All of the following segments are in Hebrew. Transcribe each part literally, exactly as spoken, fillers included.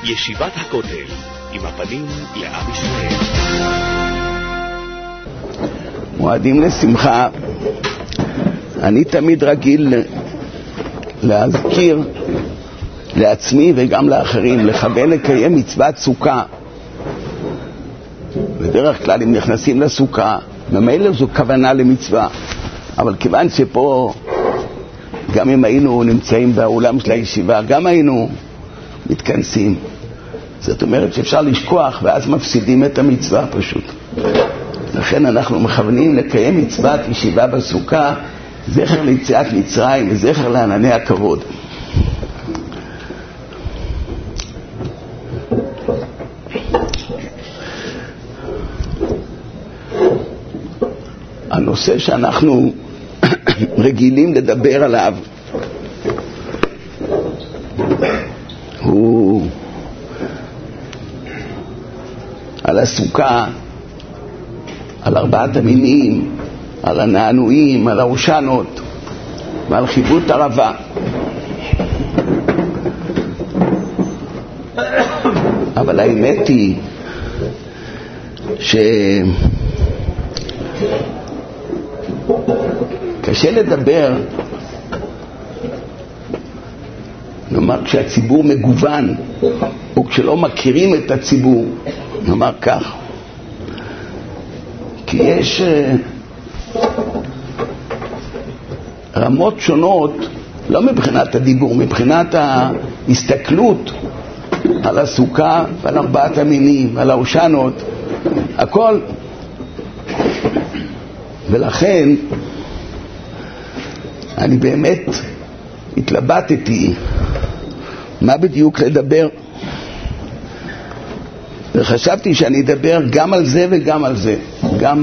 ישיבת הכותל, עם הפנים לעם ישראל. מועדים לשמחה. אני תמיד רגיל להזכיר לעצמי וגם לאחרים, לכוון לקיים מצוות סוכה. בדרך כלל אם נכנסים לסוכה, ממילא זו כוונה למצווה. אבל כיוון שפה, גם אם היינו נמצאים באולם של הישיבה, גם היינו מתכנסים. זאת אומרת שאפשר לשכוח ואז מפסידים את המצווה פשוט. לכן אנחנו מכוונים לקיים מצוות ישיבה בסוכה, זכר ליציאת מצרים וזכר לענני הכבוד. הנושא שאנחנו רגילים לדבר עליו הוא על הסוכה, על ארבעת המינים, על הנענועים, על האושנות ועל חיבות הרבה. אבל האמת היא שקשה לדבר, נאמר כשהציבור מגוון או כשלא מכירים את הציבור, נאמר כך, כי יש רמות שונות, לא מבחינת הדיבור, מבחינת ההסתכלות על הסוכה ועל ארבעת המינים, על האושנות, הכל. ולכן אני באמת התלבטתי מה בדיוק לדבר, וחשבתי שאני אדבר גם על זה וגם על זה, גם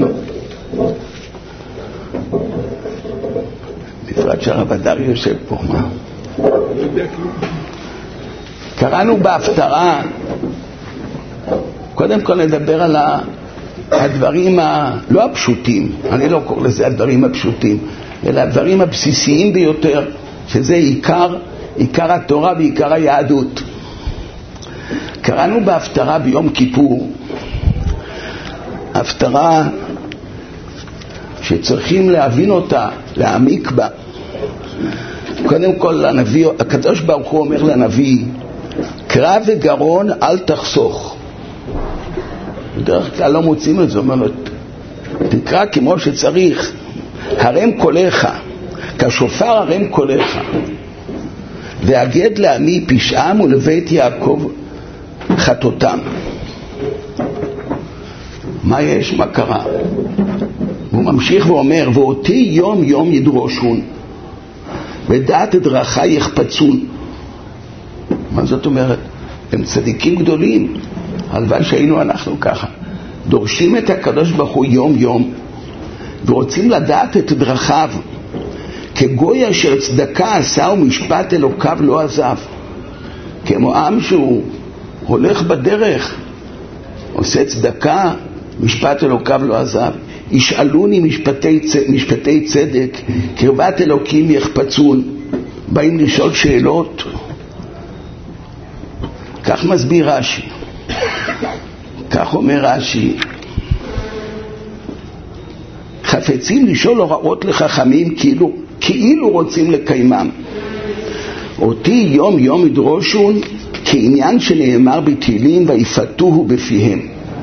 בפרט שהרב אדרי יושב פה. מה? קראנו בהפטרה, קודם כל נדבר על הדברים הלא הפשוטים, אני לא קורא לזה הדברים הפשוטים, אלא הדברים הבסיסיים ביותר, שזה עיקר, עיקר התורה ועיקר היהדות. קראנו בהפטרה ביום כיפור, הפטרה שצריכים להבין אותה, להעמיק בה. קודם כל הנביא, הקדוש ברוך הוא אומר לנביא, קרא וגרון אל תחסוך. בדרך כלל לא מוצאים את זה, אומרת, תקרא כמו שצריך, הרם קולך, כשופר הרם קולך, והגד לעמי פשעם ולבית יעקב חטאותם. מה יש? מה קרה? הוא ממשיך ואומר, ואותי יום יום ידרושון ודעת דרכי יחפצון. מה זאת אומרת? הם צדיקים גדולים, הלוואי שהיינו אנחנו ככה, דורשים את הקדוש ברוך הוא יום יום ורוצים לדעת את דרכיו, כגוי אשר צדקה עשה ומשפט אלוקיו לא עזב. כמו עם שהוא הולך בדרך, עושה צדקה, משפט אלוקיו לא עזב. ישאלוני משפטי, משפטי צדק, קרבת אלוקים יחפצון. באים לשאול שאלות. כך מסביר רש"י, כך אומר רש"י, חפצים לשאול הוראות לחכמים כאילו, כאילו רוצים לקיימם. אותי יום יום ידרושון, כעניין שנאמר בתהילים ויפתוהו בפיהם.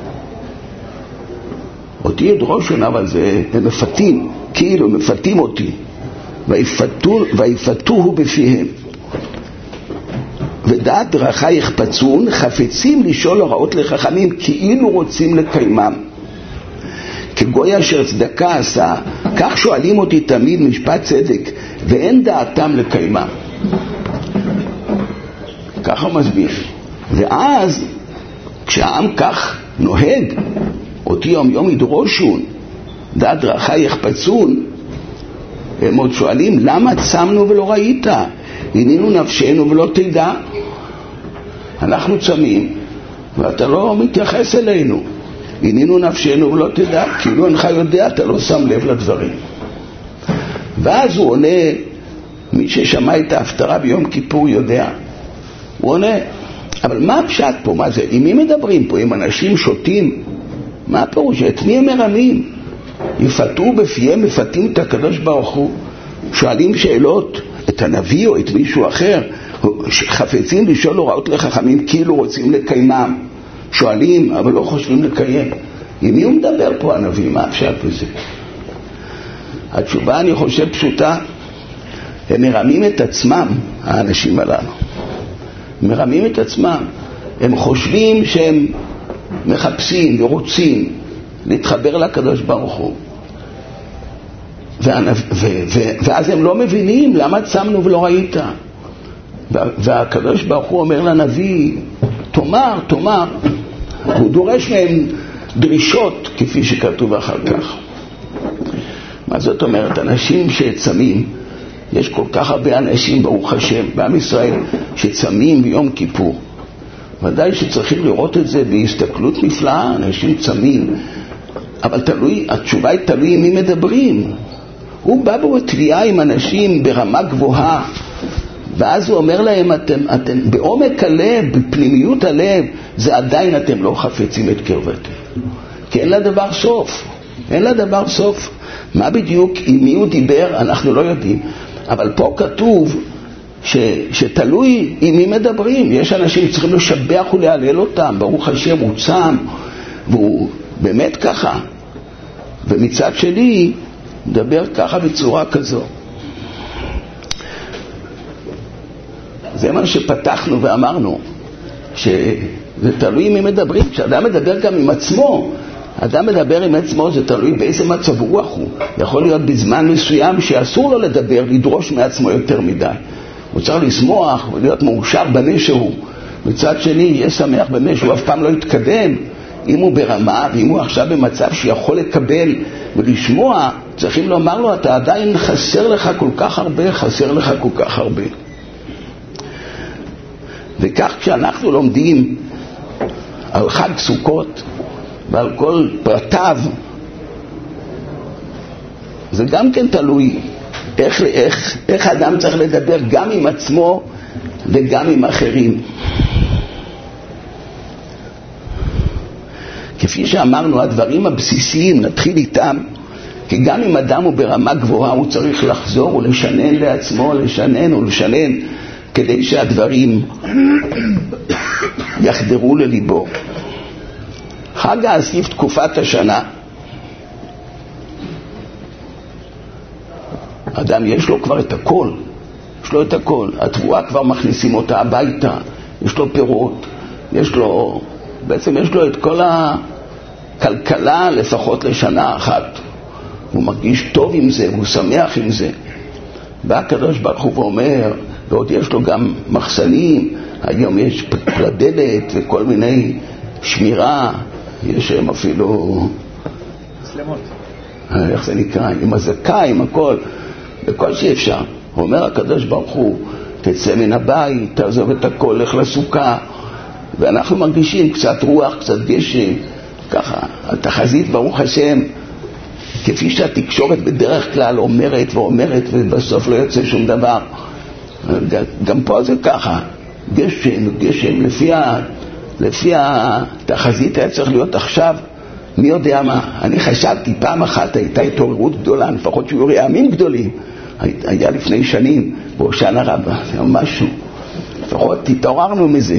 אותי ידרושון, אבל זה, הם מפתים, כאילו מפתים אותי, ויפתו, ויפתוהו בפיהם. ודעת דרכי יחפצון, חפצים לשאול הוראות לחכמים כאילו רוצים לקיימם. כגוי אשר צדקה עשה, כך שואלים אותי תמיד משפט צדק, ואין דעתם לקיימם. ככה מסביר. ואז כשהעם כך נוהג, אותי יום יום ידרושון, דעת דרכי יחפצון, הם עוד שואלים, למה צמנו ולא ראית? עינינו נפשנו ולא תדע. אנחנו צמים ואתה לא מתייחס אלינו. עינינו נפשנו ולא תדע, כאילו אינך יודע, אתה לא שם לב לדברים. ואז הוא עונה, מי ששמע את ההפטרה ביום כיפור יודע, הוא עונה, אבל מה הפשט פה? מה זה? עם מי מדברים פה? עם אנשים שותים? מה הפירוש? את מי הם מרמים? יפתו בפיהם, מפתים את הקדוש ברוך הוא, שואלים שאלות את הנביא או את מישהו אחר, חפצים לשאול הוראות לחכמים כאילו רוצים לקיימם, שואלים אבל לא חושבים לקיים. עם מי הוא מדבר פה הנביא? מה הפשט בזה? התשובה אני חושב פשוטה, הם מרמים את עצמם, האנשים הללו מרמים את עצמם, הם חושבים שהם מחפשים ורוצים להתחבר לקדוש ברוך הוא, ואז הם לא מבינים למה צמנו ולא ראית, והקדוש ברוך הוא אומר לנביא תאמר, תאמר, הוא דורש מהם דרישות כפי שכתוב אחר כך. מה זאת אומרת? אנשים שצמים, יש כל כך הרבה אנשים ברוך השם בעם ישראל שצמים ביום כיפור, ודאי שצריכים לראות את זה בהסתכלות נפלאה, אנשים צמים, אבל תלוי, התשובה היא תלוי עם מי מדברים. הוא בא בו תביעה עם אנשים ברמה גבוהה, ואז הוא אומר להם, אתם, אתם בעומק הלב, בפנימיות הלב, זה עדיין אתם לא חפצים את קרבתי, כי אין לה דבר סוף, אין לה דבר סוף. מה בדיוק, עם מי הוא דיבר, אנחנו לא יודעים, אבל פה כתוב ש, שתלוי עם מי מדברים. יש אנשים שצריכים לשבח ולהלל אותם, ברוך השם הוא צם, והוא באמת ככה, ומצד שני מדבר ככה בצורה כזו. זה מה שפתחנו ואמרנו, שזה תלוי עם מי מדברים. כשאדם מדבר גם עם עצמו, אדם מדבר עם עצמו, זה תלוי באיזה מצב רוח הוא. יכול להיות בזמן מסוים שאסור לו לדבר, לדרוש מעצמו יותר מדי, הוא צריך לשמוח ולהיות מאושר במה שהוא. מצד שני יהיה שמח במה שהוא אף פעם לא יתקדם. אם הוא ברמה, ואם הוא עכשיו במצב שיכול לקבל ולשמוע, צריכים לומר לו, אתה עדיין חסר לך כל כך הרבה, חסר לך כל כך הרבה. וכך כשאנחנו לומדים על חג סוכות ועל כל פרטיו, זה גם כן תלוי איך, איך, איך אדם צריך לדבר גם עם עצמו וגם עם אחרים. כפי שאמרנו, הדברים הבסיסיים נתחיל איתם, כי גם אם אדם הוא ברמה גבוהה הוא צריך לחזור ולשנן לעצמו, לשנן ולשנן, כדי שהדברים יחדרו לליבו. חג האסיף, תקופת השנה, אדם יש לו כבר את הכל, יש לו את הכל, התבואה כבר מכניסים אותה הביתה, יש לו פירות, יש לו, בעצם יש לו את כל הכלכלה לפחות לשנה אחת, הוא מרגיש טוב עם זה, הוא שמח עם זה. בא הקדוש ברוך הוא ואומר, ועוד יש לו גם מחסנים, היום יש פרדלת וכל מיני שמירה, יש שם אפילו סלמות, איך זה נקרא, עם הזקה, עם הכל, וכל שאפשר. הוא אומר הקדוש ברוך הוא, תצא מן הבית, תעזוב את הכל, לך לסוכה, ואנחנו מרגישים קצת רוח, קצת גשם, ככה, התחזית ברוך השם, כפי שהתקשורת בדרך כלל אומרת ואומרת ובסוף לא יוצא שום דבר, גם פה זה ככה, גשם, גשם, לפי, ה, לפי התחזית היה צריך להיות עכשיו, מי יודע מה. אני חשבתי פעם אחת הייתה התעוררות גדולה, לפחות שיהיו רעמים גדולים, היה לפני שנים בהושענא רבה, זה משהו, לפחות התעוררנו מזה.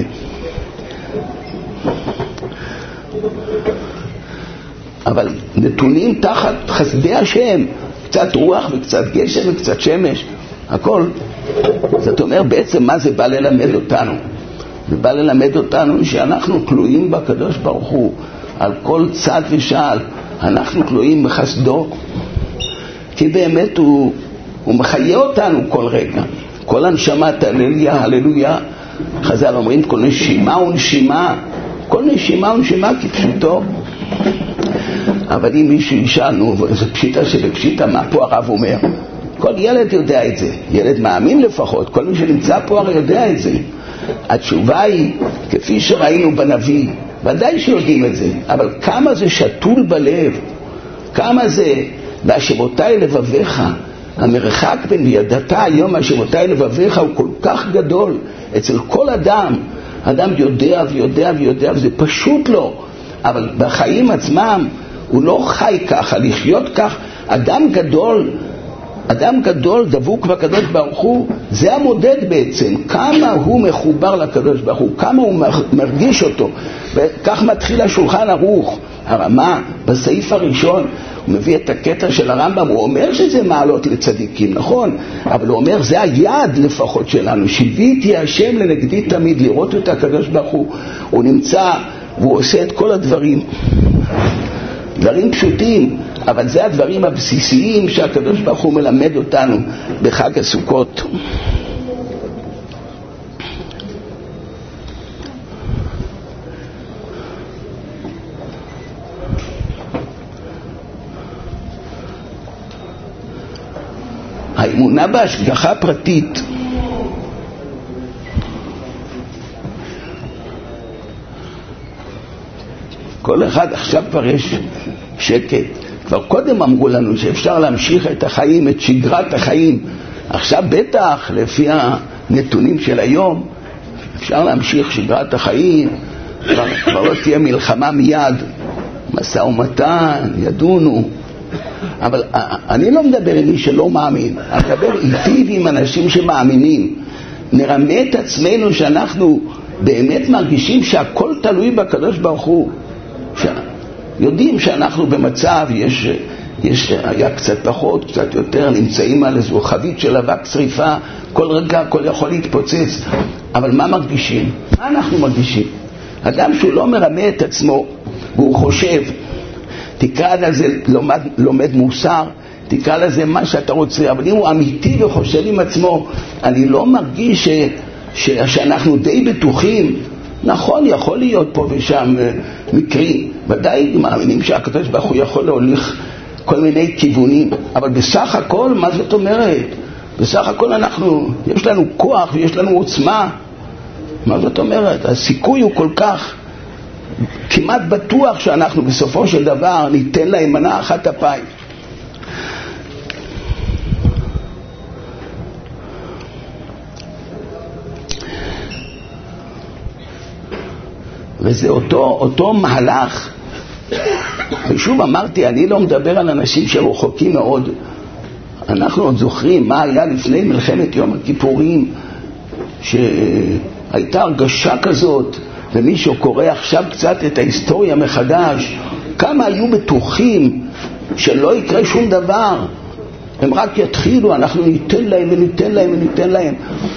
אבל נתונים תחת חסדי השם, קצת רוח וקצת גשם וקצת שמש, הכל. זאת אומרת, בעצם מה זה בא ללמד אותנו? זה בא ללמד אותנו שאנחנו תלויים בקדוש ברוך הוא על כל צד ושעל, אנחנו תלויים בחסדו, כי באמת הוא, הוא מחיה אותנו כל רגע, כל הנשמה תהללויה, הללויה. חז"ל אומרים כל נשימה ונשימה, כל נשימה ונשימה כפשוטו. אבל אם מישהו ישאלנו, זו פשיטה שבפשיטה, מה פה הרב אומר? כל ילד יודע את זה, ילד מאמין לפחות, כל מי שנמצא פה הרי יודע את זה. התשובה היא, כפי שראינו בנביא, ודאי שיודעים את זה, אבל כמה זה שתול בלב, כמה זה, והשבותיי לבביך, המרחק בין ידעת היום, השבותיי לבביך הוא כל כך גדול, אצל כל אדם, אדם יודע ויודע ויודע, וזה פשוט לא. אבל בחיים עצמם הוא לא חי ככה, לחיות כך. אדם גדול, אדם גדול דבוק בקדוש ברוך הוא, זה המודד בעצם, כמה הוא מחובר לקדוש ברוך הוא, כמה הוא מרגיש אותו. וכך מתחיל השולחן ערוך. הרמה בסעיף הראשון הוא מביא את הקטע של הרמב"ם, הוא אומר שזה מעלות לצדיקים, נכון? אבל הוא אומר זה היעד לפחות שלנו, שיוויתי השם לנגדי תמיד, לראות את הקדוש ברוך הוא. הוא נמצא והוא עושה את כל הדברים, דברים פשוטים, אבל זה הדברים הבסיסיים שהקדוש ברוך הוא מלמד אותנו בחג הסוכות. האמונה בהשגחה פרטית כל אחד, עכשיו כבר יש שקט. כבר קודם אמרו לנו שאפשר להמשיך את החיים, את שגרת החיים. עכשיו בטח, לפי הנתונים של היום, אפשר להמשיך שגרת החיים. כבר, כבר לא תהיה מלחמה מיד, משא ומתן, ידונו. אבל אני לא מדבר עם מי שלא מאמין, אני מדבר איתי ועם אנשים שמאמינים. נרמה את עצמנו שאנחנו באמת מרגישים שהכל תלוי בקדוש ברוך הוא. יודעים שאנחנו במצב, יש, יש, היה קצת פחות, קצת יותר, נמצאים על איזו חבית של אבק שריפה, כל רגע הכל יכול להתפוצץ. אבל מה מרגישים? מה אנחנו מרגישים? אדם שהוא לא מרמה את עצמו, והוא חושב, תקרא לזה לומד, לומד מוסר, תקרא לזה מה שאתה רוצה, אבל אם הוא אמיתי וחושב עם עצמו, אני לא מרגיש ש, ש, שאנחנו די בטוחים. נכון, יכול להיות פה ושם מקרים, ודאי מאמינים שהקדוש ברוך הוא יכול להוליך כל מיני כיוונים, אבל בסך הכל, מה זאת אומרת? בסך הכל אנחנו, יש לנו כוח ויש לנו עוצמה. מה זאת אומרת? הסיכוי הוא כל כך כמעט בטוח שאנחנו בסופו של דבר ניתן להם מנה אחת אפיים. וזה אותו, אותו מהלך. ושוב אמרתי, אני לא מדבר על אנשים שרחוקים מאוד. אנחנו עוד זוכרים מה היה לפני מלחמת יום הכיפורים, שהייתה הרגשה כזאת, ומי שקורא עכשיו קצת את ההיסטוריה מחדש, כמה היו בטוחים שלא יקרה שום דבר. הם רק יתחילו, אנחנו ניתן להם וניתן להם וניתן להם.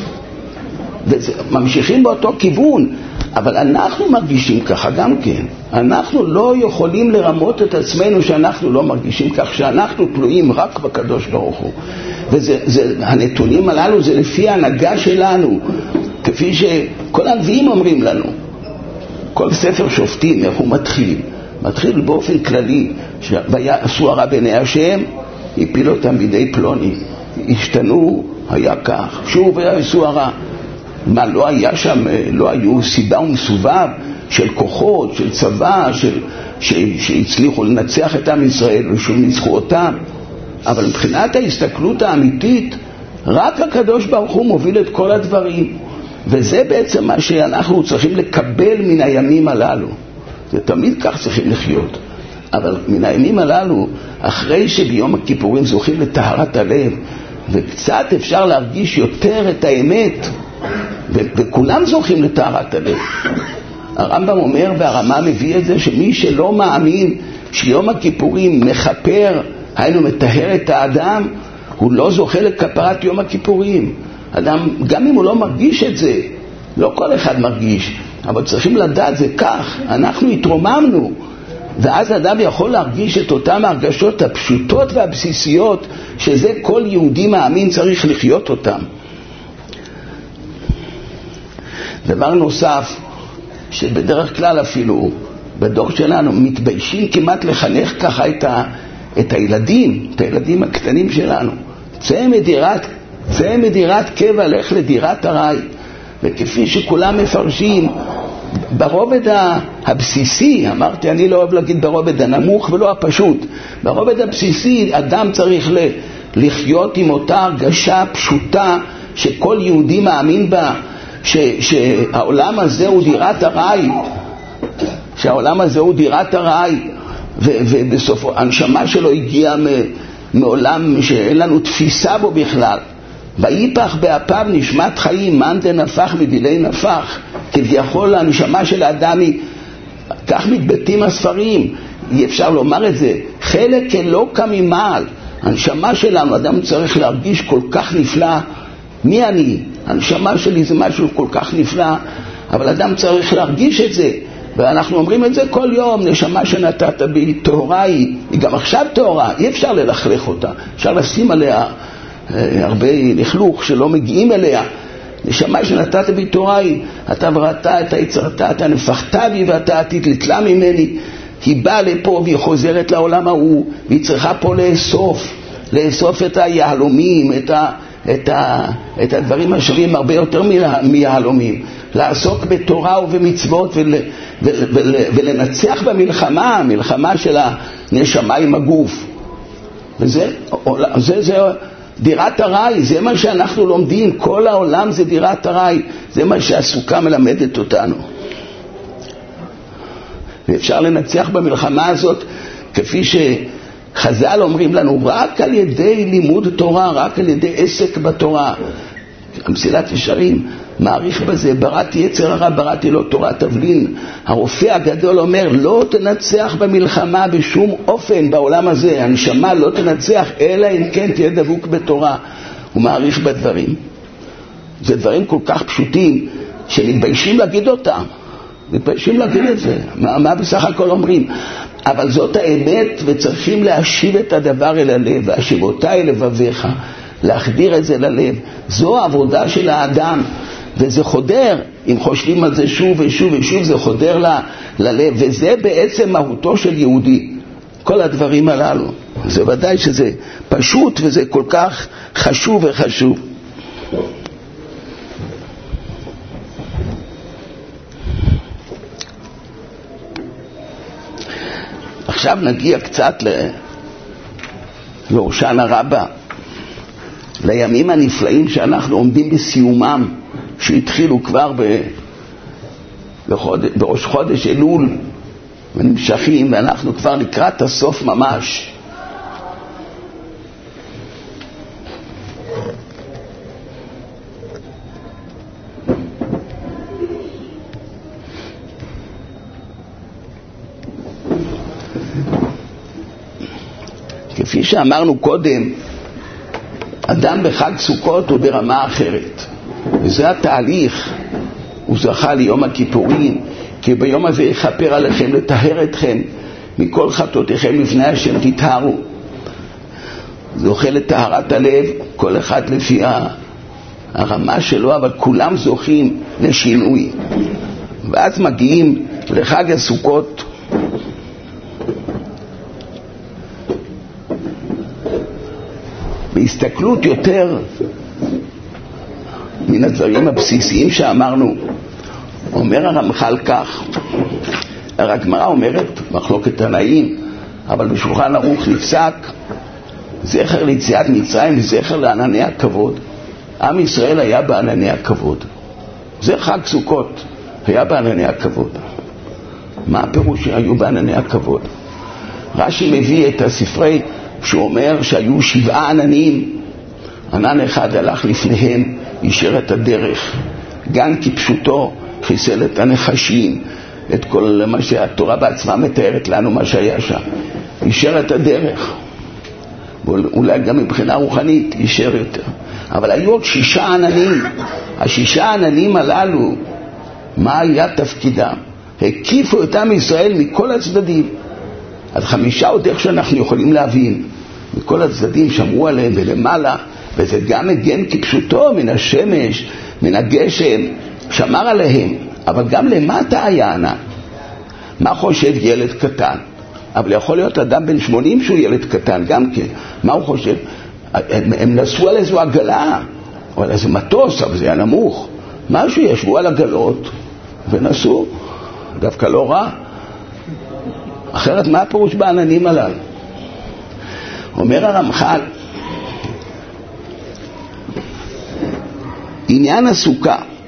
וממשיכים באותו כיוון. אבל אנחנו מרגישים ככה גם כן. אנחנו לא יכולים לרמות את עצמנו שאנחנו לא מרגישים כך, שאנחנו תלויים רק בקדוש ברוך הוא. והנתונים הללו זה לפי ההנהגה שלנו, כפי שכל הנביאים אומרים לנו. כל ספר שופטים, איך הוא מתחיל? מתחיל באופן כללי, שעשו הרע בעיני השם, הפיל אותם בידי פלוני. השתנו, היה כך. שוב עשו הרע. מה, לא היה שם, לא היו סיבה ומסובב של כוחות, של צבא, של, ש, שהצליחו לנצח את עם ישראל ושוב ניצחו אותם. אבל מבחינת ההסתכלות האמיתית, רק הקדוש ברוך הוא מוביל את כל הדברים. וזה בעצם מה שאנחנו צריכים לקבל מן הימים הללו. זה תמיד כך צריכים לחיות. אבל מן הימים הללו, אחרי שביום הכיפורים זוכים לטהרת הלב, וקצת אפשר להרגיש יותר את האמת, ו- וכולם זוכים לטהרת הלב. הרמב"ם אומר, והרמה מביא את זה, שמי שלא מאמין שיום הכיפורים מחפר, היינו מטהר את האדם, הוא לא זוכה לכפרת יום הכיפורים. אדם, גם אם הוא לא מרגיש את זה, לא כל אחד מרגיש, אבל צריכים לדעת, זה כך, אנחנו התרוממנו, ואז אדם יכול להרגיש את אותם הרגשות הפשוטות והבסיסיות, שזה כל יהודי מאמין צריך לחיות אותם. דבר נוסף, שבדרך כלל אפילו בדור שלנו מתביישים כמעט לחנך ככה את, ה, את הילדים, את הילדים הקטנים שלנו. צא מדירת, צא מדירת קבע, לך לדירת הרי. וכפי שכולם מפרשים, ברובד הבסיסי, אמרתי, אני לא אוהב להגיד ברובד הנמוך ולא הפשוט, ברובד הבסיסי אדם צריך לחיות עם אותה הרגשה פשוטה שכל יהודי מאמין בה, ש, שהעולם הזה הוא דירת הראי, שהעולם הזה הוא דירת הראי, ובסופו הנשמה שלו הגיעה מעולם שאין לנו תפיסה בו בכלל. ויפח באפיו נשמת חיים, מאן דנפח מדילי נפח. כביכול הנשמה של האדם היא, כך מתבטאים הספרים, אי אפשר לומר את זה, חלק אלוקא ממעל. הנשמה שלנו, אדם צריך להרגיש כל כך נפלא. מי אני? הנשמה שלי זה משהו כל כך נפלא, אבל אדם צריך להרגיש את זה, ואנחנו אומרים את זה כל יום. נשמה שנתת בי טהורה היא, היא גם עכשיו טהורה, אי אפשר ללכלך אותה, אפשר לשים עליה הרבה לכלוך שלא מגיעים אליה. נשמה שנתת בי טהורה היא, אתה בראת את היצרת, אתה נפחת בי ואתה עתיד לתלה ממני. היא באה לפה והיא חוזרת לעולם ההוא, והיא צריכה פה לאסוף, לאסוף את היהלומים, את, ה, את, ה, את הדברים השווים הרבה יותר מיהלומים, לעסוק בתורה ובמצוות ול, ול, ול, ולנצח במלחמה, המלחמה של הנשמה עם הגוף. וזה זה, זה דירת הראי, זה מה שאנחנו לומדים, כל העולם זה דירת הראי, זה מה שהסוכה מלמדת אותנו. ואפשר לנצח במלחמה הזאת, כפי שחז"ל אומרים לנו, רק על ידי לימוד תורה, רק על ידי עסק בתורה. המסילת ישרים מעריך בזה, בראתי יצר הרע, בראתי לו תורת תבלין. הרופא הגדול אומר, לא תנצח במלחמה בשום אופן בעולם הזה, הנשמה לא תנצח, אלא אם כן תהיה דבוק בתורה. הוא מעריך בדברים. זה דברים כל כך פשוטים, שמתביישים להגיד אותם. מתביישים להגיד את זה, מה, מה בסך הכל אומרים? אבל זאת האמת, וצריכים להשיב את הדבר אל הלב, והשיבותי אל לבביך, להחדיר את זה ללב. זו העבודה של האדם, וזה חודר, אם חושבים על זה שוב ושוב ושוב, זה חודר ל, ללב, וזה בעצם מהותו של יהודי, כל הדברים הללו. זה ודאי שזה פשוט, וזה כל כך חשוב וחשוב. עכשיו נגיע קצת להושענא רבה, לימים הנפלאים שאנחנו עומדים בסיומם, שהתחילו כבר ב... בחודש, בראש חודש אלול, ונמשכים, ואנחנו כבר לקראת הסוף ממש. כפי שאמרנו קודם, אדם בחג סוכות הוא ברמה אחרת, וזה התהליך. הוא זכה ליום הכיפורים, כי ביום הזה יכפר עליכם, לטהר אתכם מכל חטאותיכם לפני השם תטהרו. זוכה לטהרת הלב, כל אחד לפי הרמה שלו, אבל כולם זוכים לשינוי. ואז מגיעים לחג הסוכות, בהסתכלות יותר מן הדברים הבסיסיים שאמרנו. אומר הרמח"ל כך, הגמרא אומרת, מחלוקת תנאים, אבל בשולחן ערוך נפסק, זכר ליציאת מצרים וזכר לענני הכבוד. עם ישראל היה בענני הכבוד, זה חג סוכות, היה בענני הכבוד. מה הפירוש שהיו בענני הכבוד? רש"י מביא את הספרי שהוא אומר שהיו שבעה עננים, ענן אחד הלך לפניהם, אישר את הדרך, גן כפשוטו, חיסל את הנחשים, את כל מה שהתורה בעצמה מתארת לנו מה שהיה שם, אישר את הדרך, אולי גם מבחינה רוחנית אישר יותר. אבל היו עוד שישה עננים. השישה עננים הללו, מה היה תפקידם? הקיפו אותם ישראל מכל הצדדים. אז חמישה עוד איך שאנחנו יכולים להבין, מכל הצדדים שמרו עליהם ולמעלה, וזה גם מגן כפשוטו מן השמש, מן הגשם, שמר עליהם. אבל גם למטה היה ענן. מה חושב ילד קטן? אבל יכול להיות אדם בן שמונים שהוא ילד קטן גם כן. מה הוא חושב? הם, הם נסו על איזו עגלה או על איזה מטוס, אבל זה היה נמוך, משהו, ישבו על עגלות ונסו, דווקא לא רע. אחרת מה הפירוש בעננים הללו? אומר הרמח"ל, עניין הסוכה,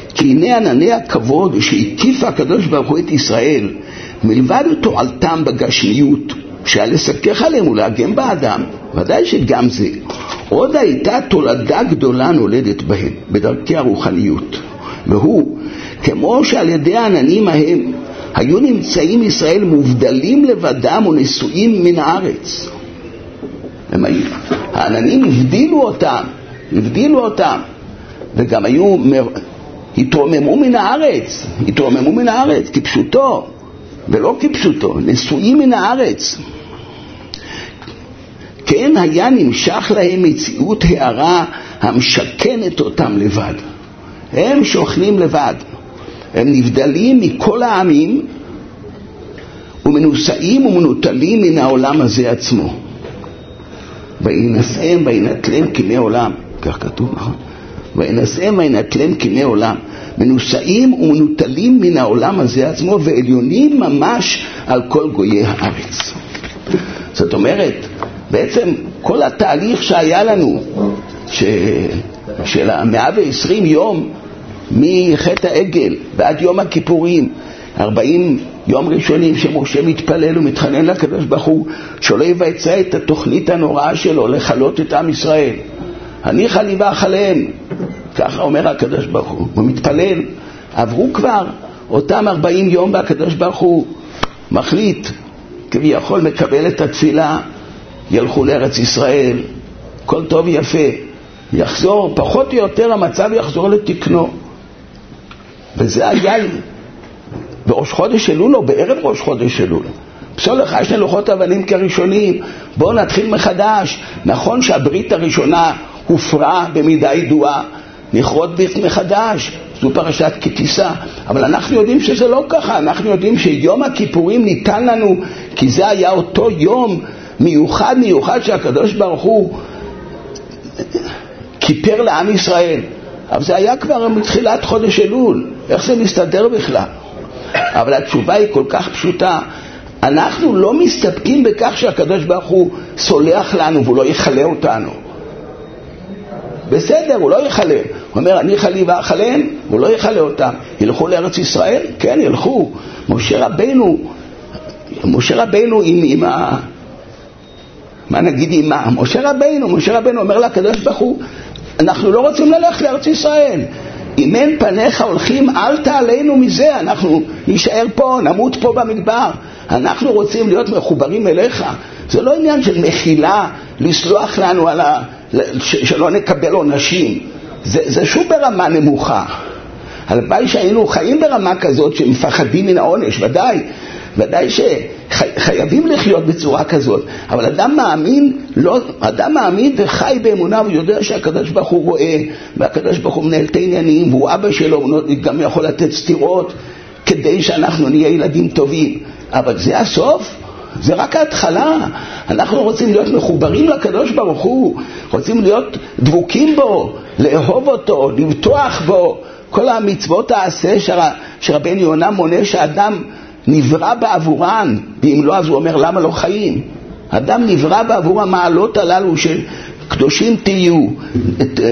כי הנה ענני הכבוד שהקיף הקדוש ברוך הוא את ישראל, מלבד תועלתם בגשמיות, שהיה לסכך עליהם ולהגן באדם, ודאי שגם זה, עוד הייתה תולדה גדולה נולדת בהם, בדרכי הרוחניות. והוא, כמו שעל ידי העננים ההם, היו נמצאים ישראל מובדלים לבדם ונשואים מן הארץ. הם היו, העננים הבדילו אותם, הבדילו אותם, וגם היו, התרוממו מן הארץ, התרוממו מן הארץ, כפשוטו, ולא כפשוטו, נשואים מן הארץ. כן היה נמשך להם מציאות הערה המשכנת אותם לבד. הם שוכנים לבד, הם נבדלים מכל העמים ומנוסעים ומנוטלים מן העולם הזה עצמו. וינשאם וינטלם כמי עולם, כך כתוב, נכון? וינשאם וינטלם כמי עולם, מנוסעים ומנוטלים מן העולם הזה עצמו, ועליונים ממש על כל גויי הארץ. זאת אומרת, בעצם כל התהליך שהיה לנו ש... של ה-מאה ועשרים יום מחטא העגל ועד יום הכיפורים, ארבעים יום ראשונים שמשה מתפלל ומתחנן לקדוש ברוך הוא שלא יבצע את התוכנית הנוראה שלו לחלות את עם ישראל. אני חלי ואכלם, ככה אומר הקדוש ברוך הוא, הוא מתפלל. עברו כבר אותם ארבעים יום והקדוש ברוך הוא מחליט, כביכול מקבל את התפילה, ילכו לארץ ישראל, כל טוב יפה, יחזור, פחות או יותר המצב יחזור לתקנו. וזה היה בראש חודש אלול או בערב ראש חודש אלול. פסול לך שני לוחות אבנים כראשונים, בואו נתחיל מחדש. נכון שהברית הראשונה הופרה במידה ידועה, נכרות ברית מחדש, זו פרשת כי תישא, אבל אנחנו יודעים שזה לא ככה. אנחנו יודעים שיום הכיפורים ניתן לנו כי זה היה אותו יום מיוחד מיוחד שהקדוש ברוך הוא כיפר לעם ישראל. אבל זה היה כבר מתחילת חודש אלול, איך זה מסתדר בכלל? אבל התשובה היא כל כך פשוטה. אנחנו לא מסתפקים בכך שהקדוש ברוך הוא סולח לנו והוא לא יחלה אותנו. בסדר, הוא לא יחלה. הוא אומר, אני חלי ואכלם, הוא לא יחלה אותם. ילכו לארץ ישראל? כן, ילכו. משה רבנו, משה רבנו עם, עם ה... מה נגיד עם מה? משה רבנו, משה רבנו אומר לקדוש ברוך הוא, אנחנו לא רוצים ללכת לארץ ישראל. אם אין פניך הולכים, אל תעלינו מזה, אנחנו נשאר פה, נמות פה במדבר. אנחנו רוצים להיות מחוברים אליך. זה לא עניין של מחילה, לסלוח לנו על ה... שלא נקבל עונשים. זה, זה שוב ברמה נמוכה. הלוואי שהיינו חיים ברמה כזאת שמפחדים מן העונש, ודאי. ודאי שחייבים לחיות בצורה כזאת, אבל אדם מאמין, לא, אדם מאמין וחי באמונה, הוא יודע שהקדוש ברוך הוא רואה, והקדוש ברוך הוא מנהל את העניינים, והוא אבא שלו, הוא גם יכול לתת סתירות, כדי שאנחנו נהיה ילדים טובים. אבל זה הסוף, זה רק ההתחלה. אנחנו רוצים להיות מחוברים לקדוש ברוך הוא, רוצים להיות דבוקים בו, לאהוב אותו, לבטוח בו, כל המצוות העשה שרבנו יונה מונה שאדם נברא בעבורן, ואם לא אז הוא אומר למה לא חיים. אדם נברא בעבור המעלות הללו של קדושים תהיו, את,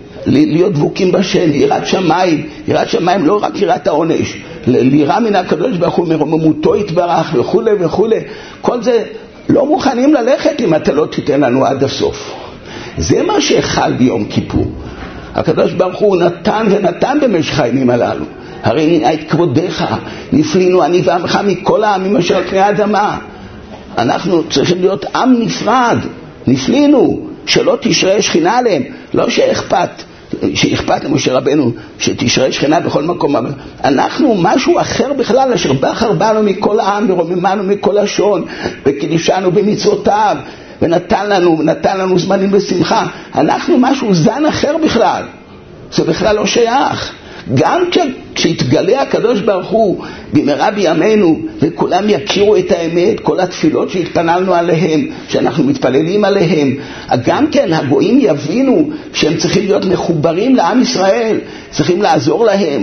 להיות דבוקים בשם, יראת שמיים, יראת שמיים לא רק יראת העונש, ליראה מן הקדוש ברוך הוא מרוממותו יתברך וכו' וכו'. כל זה לא מוכנים ללכת אם אתה לא תיתן לנו עד הסוף. זה מה שהחל ביום כיפור. הקדוש ברוך הוא נתן ונתן במשך הימים הללו. הרי את כבודך נפלינו אני ועמך מכל העמים אשר על פני האדמה. אנחנו צריכים להיות עם נפרד, נפלינו, שלא תשרה שכינה עליהם. לא שאכפת, שאכפת למשה רבנו שתשרה שכינה בכל מקום, אבל אנחנו משהו אחר בכלל, אשר בחר בנו מכל העם ורוממנו מכל לשון וקידשנו במצוותיו ונתן לנו, ונתן לנו זמנים בשמחה. אנחנו משהו זן אחר בכלל, זה בכלל לא שייך. גם כשהתגלה הקדוש ברוך הוא במהרה בימינו וכולם יכירו את האמת, כל התפילות שהתפללנו עליהם, שאנחנו מתפללים עליהם, גם כן הגויים יבינו שהם צריכים להיות מחוברים לעם ישראל, צריכים לעזור להם,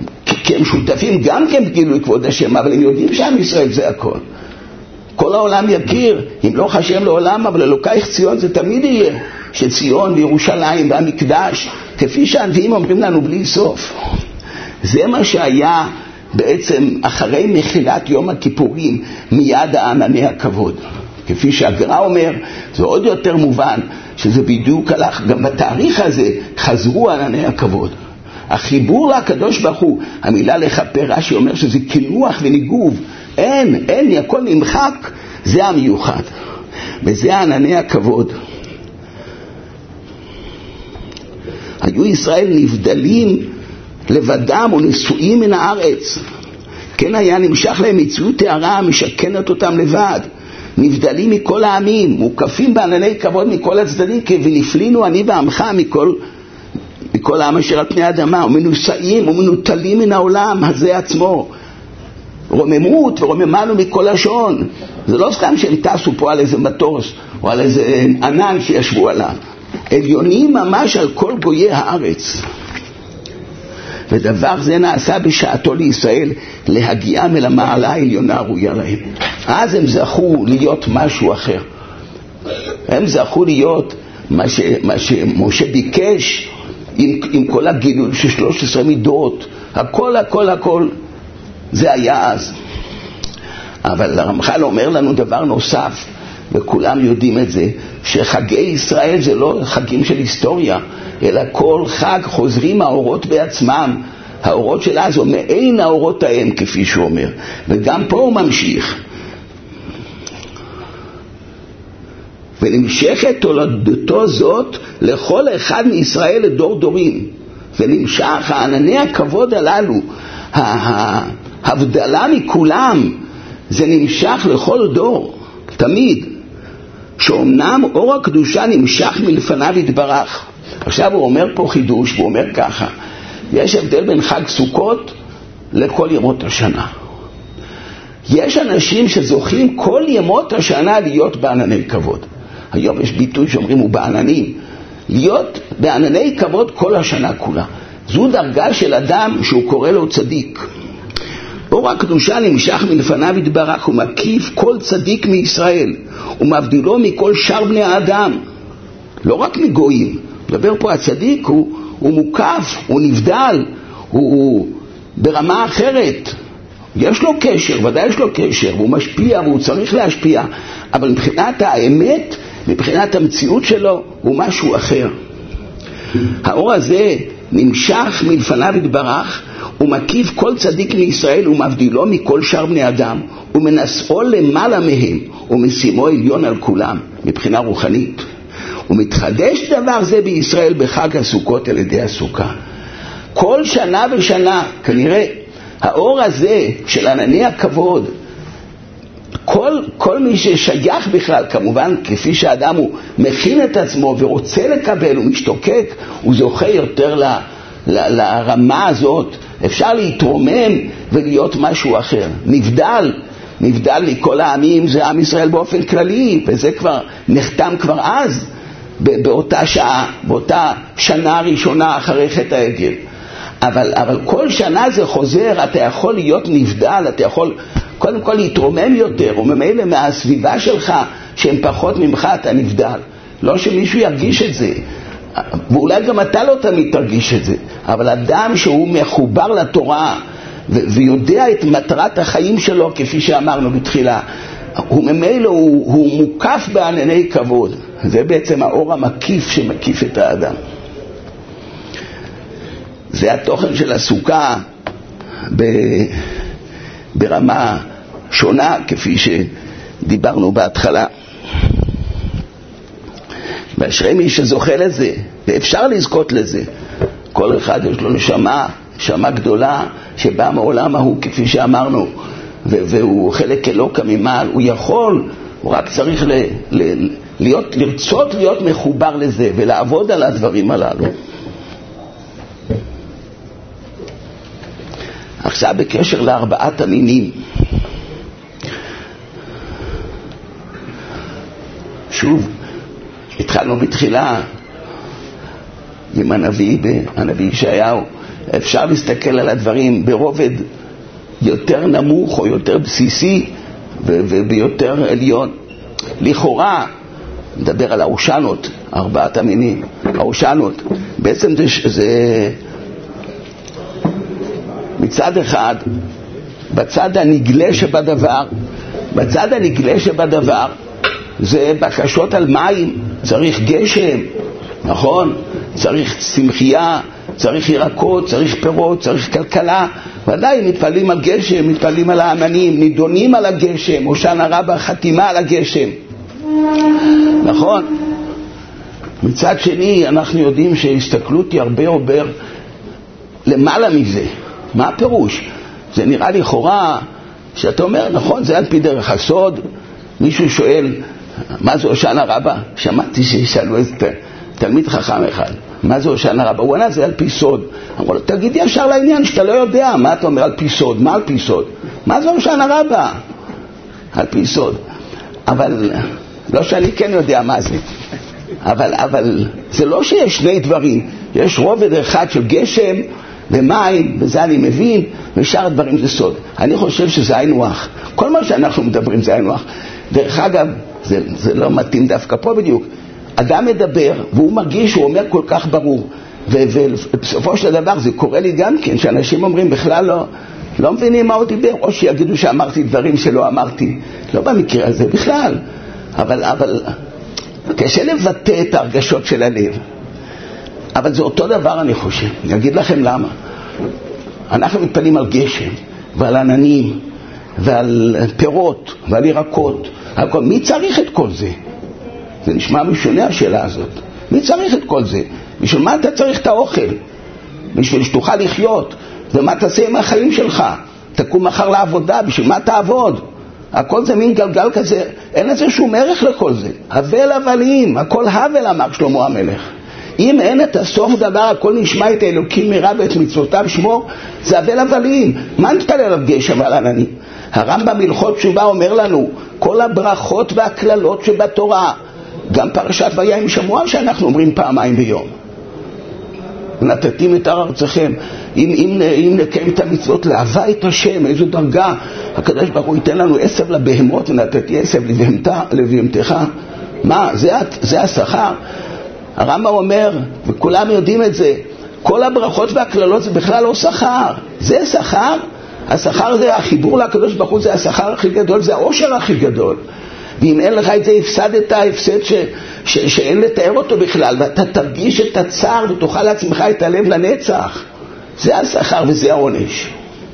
כי הם שותפים גם כן בגילוי כבוד השם, אבל הם יודעים שעם ישראל זה הכל. כל העולם יכיר, אם לא חשם לעולם, אבל אלוקייך ציון זה תמיד יהיה, שציון וירושלים והמקדש, כפי שהנביאים אומרים לנו בלי סוף. זה מה שהיה בעצם אחרי מחילת יום הכיפורים, מיד הענני הכבוד. כפי שהגר"א אומר, זה עוד יותר מובן שזה בדיוק הלך, גם בתאריך הזה חזרו ענני הכבוד. החיבור לקדוש ברוך הוא, המילה לכפר, רש"י אומר שזה קינוח וניגוב, אין, אין, הכל נמחק, זה המיוחד, וזה ענני הכבוד. היו ישראל נבדלים לבדם ונשואים מן הארץ, כן היה נמשך להם מציאות טהרה משכנת אותם לבד, נבדלים מכל העמים, מוקפים בענני כבוד מכל הצדדים, ונפלינו אני ועמך מכל, מכל העם אשר על פני אדמה, ומנוסעים ומנוטלים מן העולם הזה עצמו, רוממות ורוממנו מכל לשון. זה לא סתם שהם טסו פה על איזה מטוס או על איזה ענן שישבו עליו, עליונים ממש על כל גויי הארץ. ודבר זה נעשה בשעתו לישראל להגיעם אל המעלה העליונה הראויה להם. אז הם זכו להיות משהו אחר, הם זכו להיות מה, ש, מה שמשה ביקש, עם, עם כל הגילוי של שלוש עשרה מידות, הכל הכל הכל זה היה אז. אבל הרמח"ל אומר לנו דבר נוסף, וכולם יודעים את זה, שחגי ישראל זה לא חגים של היסטוריה, אלא כל חג חוזרים האורות בעצמם. האורות של אז הוא מעין האורות ההם, כפי שהוא אומר, וגם פה הוא ממשיך. ונמשכת תולדתו זאת לכל אחד מישראל לדור דורים, ונמשך הענני הכבוד הללו, ההבדלה מכולם, זה נמשך לכל דור, תמיד, שאומנם אור הקדושה נמשך מלפניו יתברך. עכשיו הוא אומר פה חידוש, הוא אומר ככה, יש הבדל בין חג סוכות לכל ימות השנה. יש אנשים שזוכים כל ימות השנה להיות בענני כבוד. היום יש ביטוי שאומרים הוא בעננים, להיות בענני כבוד כל השנה כולה. זו דרגה של אדם שהוא קורא לו צדיק. אור הקדושה נמשך מלפניו יתברך ומקיף כל צדיק מישראל ומבדילו מכל שאר בני האדם, לא רק מגויים. מדבר פה הצדיק, הוא, הוא מוקף, הוא נבדל, הוא, הוא ברמה אחרת. יש לו קשר, ודאי יש לו קשר, והוא משפיע והוא צריך להשפיע, אבל מבחינת האמת, מבחינת המציאות שלו, הוא משהו אחר. האור הזה נמשך מלפניו יתברך, הוא מקיף כל צדיק מישראל ומבדילו מכל שאר בני אדם, ומנסעו למעלה מהם, ומשימו עליון על כולם, מבחינה רוחנית. ומתחדש דבר זה בישראל בחג הסוכות על ידי הסוכה. כל שנה ושנה, כנראה, האור הזה של ענני הכבוד, כל, כל מי ששייך בכלל, כמובן, כפי שהאדם הוא מכין את עצמו ורוצה לקבל, הוא משתוקק, הוא זוכה יותר ל, ל, לרמה הזאת. אפשר להתרומם ולהיות משהו אחר. נבדל, נבדל מכל העמים, זה עם ישראל באופן כללי, וזה כבר נחתם כבר אז, באותה שעה, באותה שנה ראשונה אחרי חטא העגל. אבל, אבל כל שנה זה חוזר, אתה יכול להיות נבדל, אתה יכול קודם כל להתרומם יותר, וממילא מהסביבה שלך שהם פחות ממך אתה נבדל. לא שמישהו ירגיש את זה, ואולי גם אתה לא תמיד תרגיש את זה, אבל אדם שהוא מחובר לתורה ו- ויודע את מטרת החיים שלו, כפי שאמרנו בתחילה, הוא ממילא הוא, הוא מוקף בענני כבוד. זה בעצם האור המקיף שמקיף את האדם. זה התוכן של הסוכה ב... ברמה שונה, כפי שדיברנו בהתחלה. ואשרי מי שזוכה לזה, ואפשר לזכות לזה. כל אחד יש לו נשמה, נשמה גדולה שבאה מעולם ההוא, כפי שאמרנו, והוא חלק אלוקה ממעל. הוא יכול, הוא רק צריך ל... ל... להיות, לרצות להיות מחובר לזה ולעבוד על הדברים הללו. עכשיו בקשר לארבעת המינים, שוב התחלנו בתחילה עם הנביא, הנביא ישעיהו. אפשר להסתכל על הדברים ברובד יותר נמוך או יותר בסיסי וביותר עליון. לכאורה מדבר על האושנות, ארבעת המינים, האושנות. בעצם זה, זה מצד אחד, בצד הנגלה שבדבר, בצד הנגלה שבדבר, זה בקשות על מים, צריך גשם, נכון? צריך צמחייה, צריך ירקות, צריך פירות, צריך כלכלה. ודאי מתפעלים על גשם, מתפעלים על העננים, נידונים על הגשם, הושענא רבה חתימה על הגשם, נכון? מצד שני אנחנו יודעים שהסתכלות היא הרבה עובר למעלה מזה. מה הפירוש? זה נראה לכאורה שאתה אומר, נכון, זה על פי דרך הסוד. מישהו שואל, מה זה הושענא רבה? שמעתי שישאלו איזה תלמיד חכם אחד, מה זה הושענא רבה? הוא ענה, זה על פי סוד. אמרו לו, תגידי ישר לעניין שאתה לא יודע. מה אתה אומר על פי סוד? מה על פי סוד? מה זה הושענא רבה? על פי סוד. אבל לא שאני כן יודע מה זה, אבל, אבל זה לא שיש שני דברים. יש רובד אחד של גשם ומים, וזה אני מבין, ושאר הדברים זה סוד. אני חושב שזה היינו הך. כל מה שאנחנו מדברים זה היינו הך. דרך אגב, זה, זה לא מתאים דווקא פה בדיוק. אדם מדבר והוא מרגיש שהוא אומר כל כך ברור, ו- ובסופו של דבר זה קורה לי גם כן, שאנשים אומרים בכלל לא, לא מבינים מה הוא דיבר, או שיגידו שאמרתי דברים שלא אמרתי, לא במקרה הזה בכלל. אבל, אבל קשה לבטא את הרגשות של הלב. אבל זה אותו דבר אני חושב. אני אגיד לכם למה. אנחנו מתפעלים על גשם ועל עננים ועל פירות ועל ירקות. מי צריך את כל זה? זה נשמע משונה השאלה הזאת. מי צריך את כל זה? בשביל מה אתה צריך את האוכל? בשביל שתוכל לחיות. ומה תעשה עם החיים שלך? תקום מחר לעבודה, בשביל מה תעבוד? הכל זה מין גלגל כזה, אין לזה שום ערך לכל זה. הבל הבלים, הכל הבל אמר שלמה המלך. אם אין את הסוף דבר, הכל נשמע את האלוקים מרע ואת מצוותיו שמור, זה הבל הבלים. מה נתפלל על גשם ועל עננים? הרמב"ם בהלכות תשובה אומר לנו, כל הברכות והכללות שבתורה, גם פרשת והיה עם שמוע שאנחנו אומרים פעמיים ביום. נתתים את הר ארצכם. אם, אם, אם נקיים את המצוות לאהבה את השם, איזו דרגה. הקדוש ברוך הוא ייתן לנו עשב לבהמות ונתתי עשב לבהמתך. מה? זה, זה השכר. הרמב"ם אומר, וכולם יודעים את זה, כל הברכות והכללות זה בכלל לא שכר. זה שכר. השכר זה החיבור לקדוש ברוך הוא, זה השכר הכי גדול, זה העושר הכי גדול. ואם אין לך את זה, הפסדת הפסד ש, ש, שאין לתאר אותו בכלל, ואתה תרגיש את הצער ותאכל לעצמך את הלב לנצח. זה השכר וזה העונש.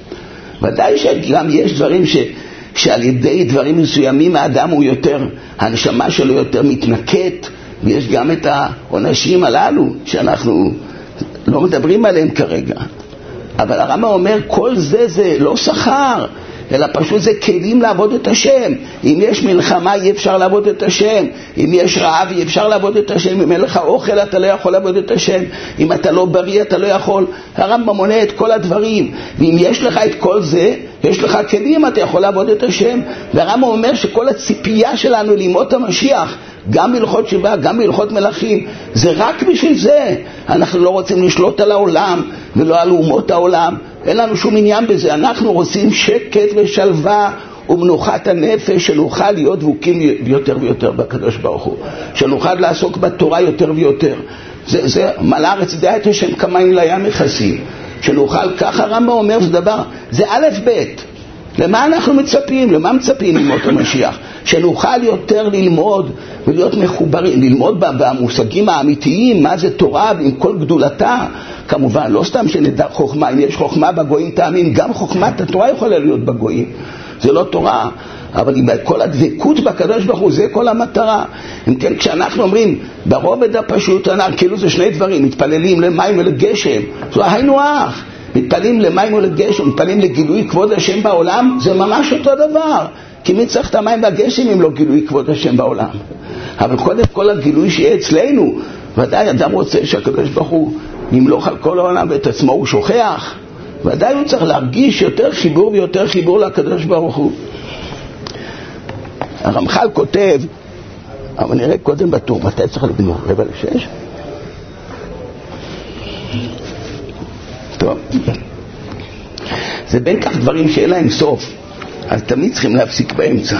ודאי שגם יש דברים ש, שעל ידי דברים מסוימים האדם הוא יותר, הנשמה שלו יותר מתנקט, ויש גם את העונשים הללו שאנחנו לא מדברים עליהם כרגע. אבל הרמב"ם אומר, כל זה זה לא שכר, אלא פשוט זה כלים לעבוד את השם. אם יש מלחמה אי אפשר לעבוד את השם, אם יש רעב אי אפשר לעבוד את השם, אם אין לך אוכל אתה לא יכול לעבוד את השם, אם אתה לא בריא אתה לא יכול. הרמב"ם מונה את כל הדברים, ואם יש לך את כל זה, יש לך כלים, אתה יכול לעבוד את השם. והרמב"ם אומר שכל הציפייה שלנו לימות המשיח, גם בהלכות שבעה, גם בהלכות מלכים, זה רק בשביל זה. אנחנו לא רוצים לשלוט על העולם ולא על אומות העולם, אין לנו שום עניין בזה. אנחנו רוצים שקט ושלווה ומנוחת הנפש, שנוכל להיות דבוקים יותר ויותר בקדוש ברוך הוא, שנוכל לעסוק בתורה יותר ויותר. זה, זה מלא הארץ דעה את השם כמים לים מכסים, שנוכל, ככה הרמב"ם אומר, זה דבר, זה א' ב'. למה אנחנו מצפים? למה מצפים ללמוד המשיח? שנוכל יותר ללמוד ולהיות מחוברים, ללמוד במושגים האמיתיים, מה זה תורה ועם כל גדולתה. כמובן, לא סתם שנדע חוכמה, אם יש חוכמה בגויים תאמין, גם חוכמת התורה יכולה להיות בגויים. זה לא תורה, אבל כל הדבקות בקדוש ברוך הוא, זה כל המטרה. אם כן, כשאנחנו אומרים, ברובד הפשוט, כאילו זה שני דברים, מתפללים למים ולגשם, זו היינו הך. מתפלים למים ולגשם, מתפלים לגילוי כבוד השם בעולם, זה ממש אותו דבר. כי מי צריך את המים והגשם אם לא גילוי כבוד השם בעולם? אבל קודם כל הגילוי שיהיה אצלנו, ודאי אדם רוצה שהקדוש ברוך הוא ימלוך על כל העולם ואת עצמו הוא שוכח, ודאי הוא צריך להרגיש יותר חיבור ויותר חיבור לקדוש ברוך הוא. הרמח"ל כותב, אבל נראה קודם בטור, מתי צריך לגמור? רבע לשש? טוב. זה בין כך דברים שאין להם סוף, אז תמיד צריכים להפסיק באמצע.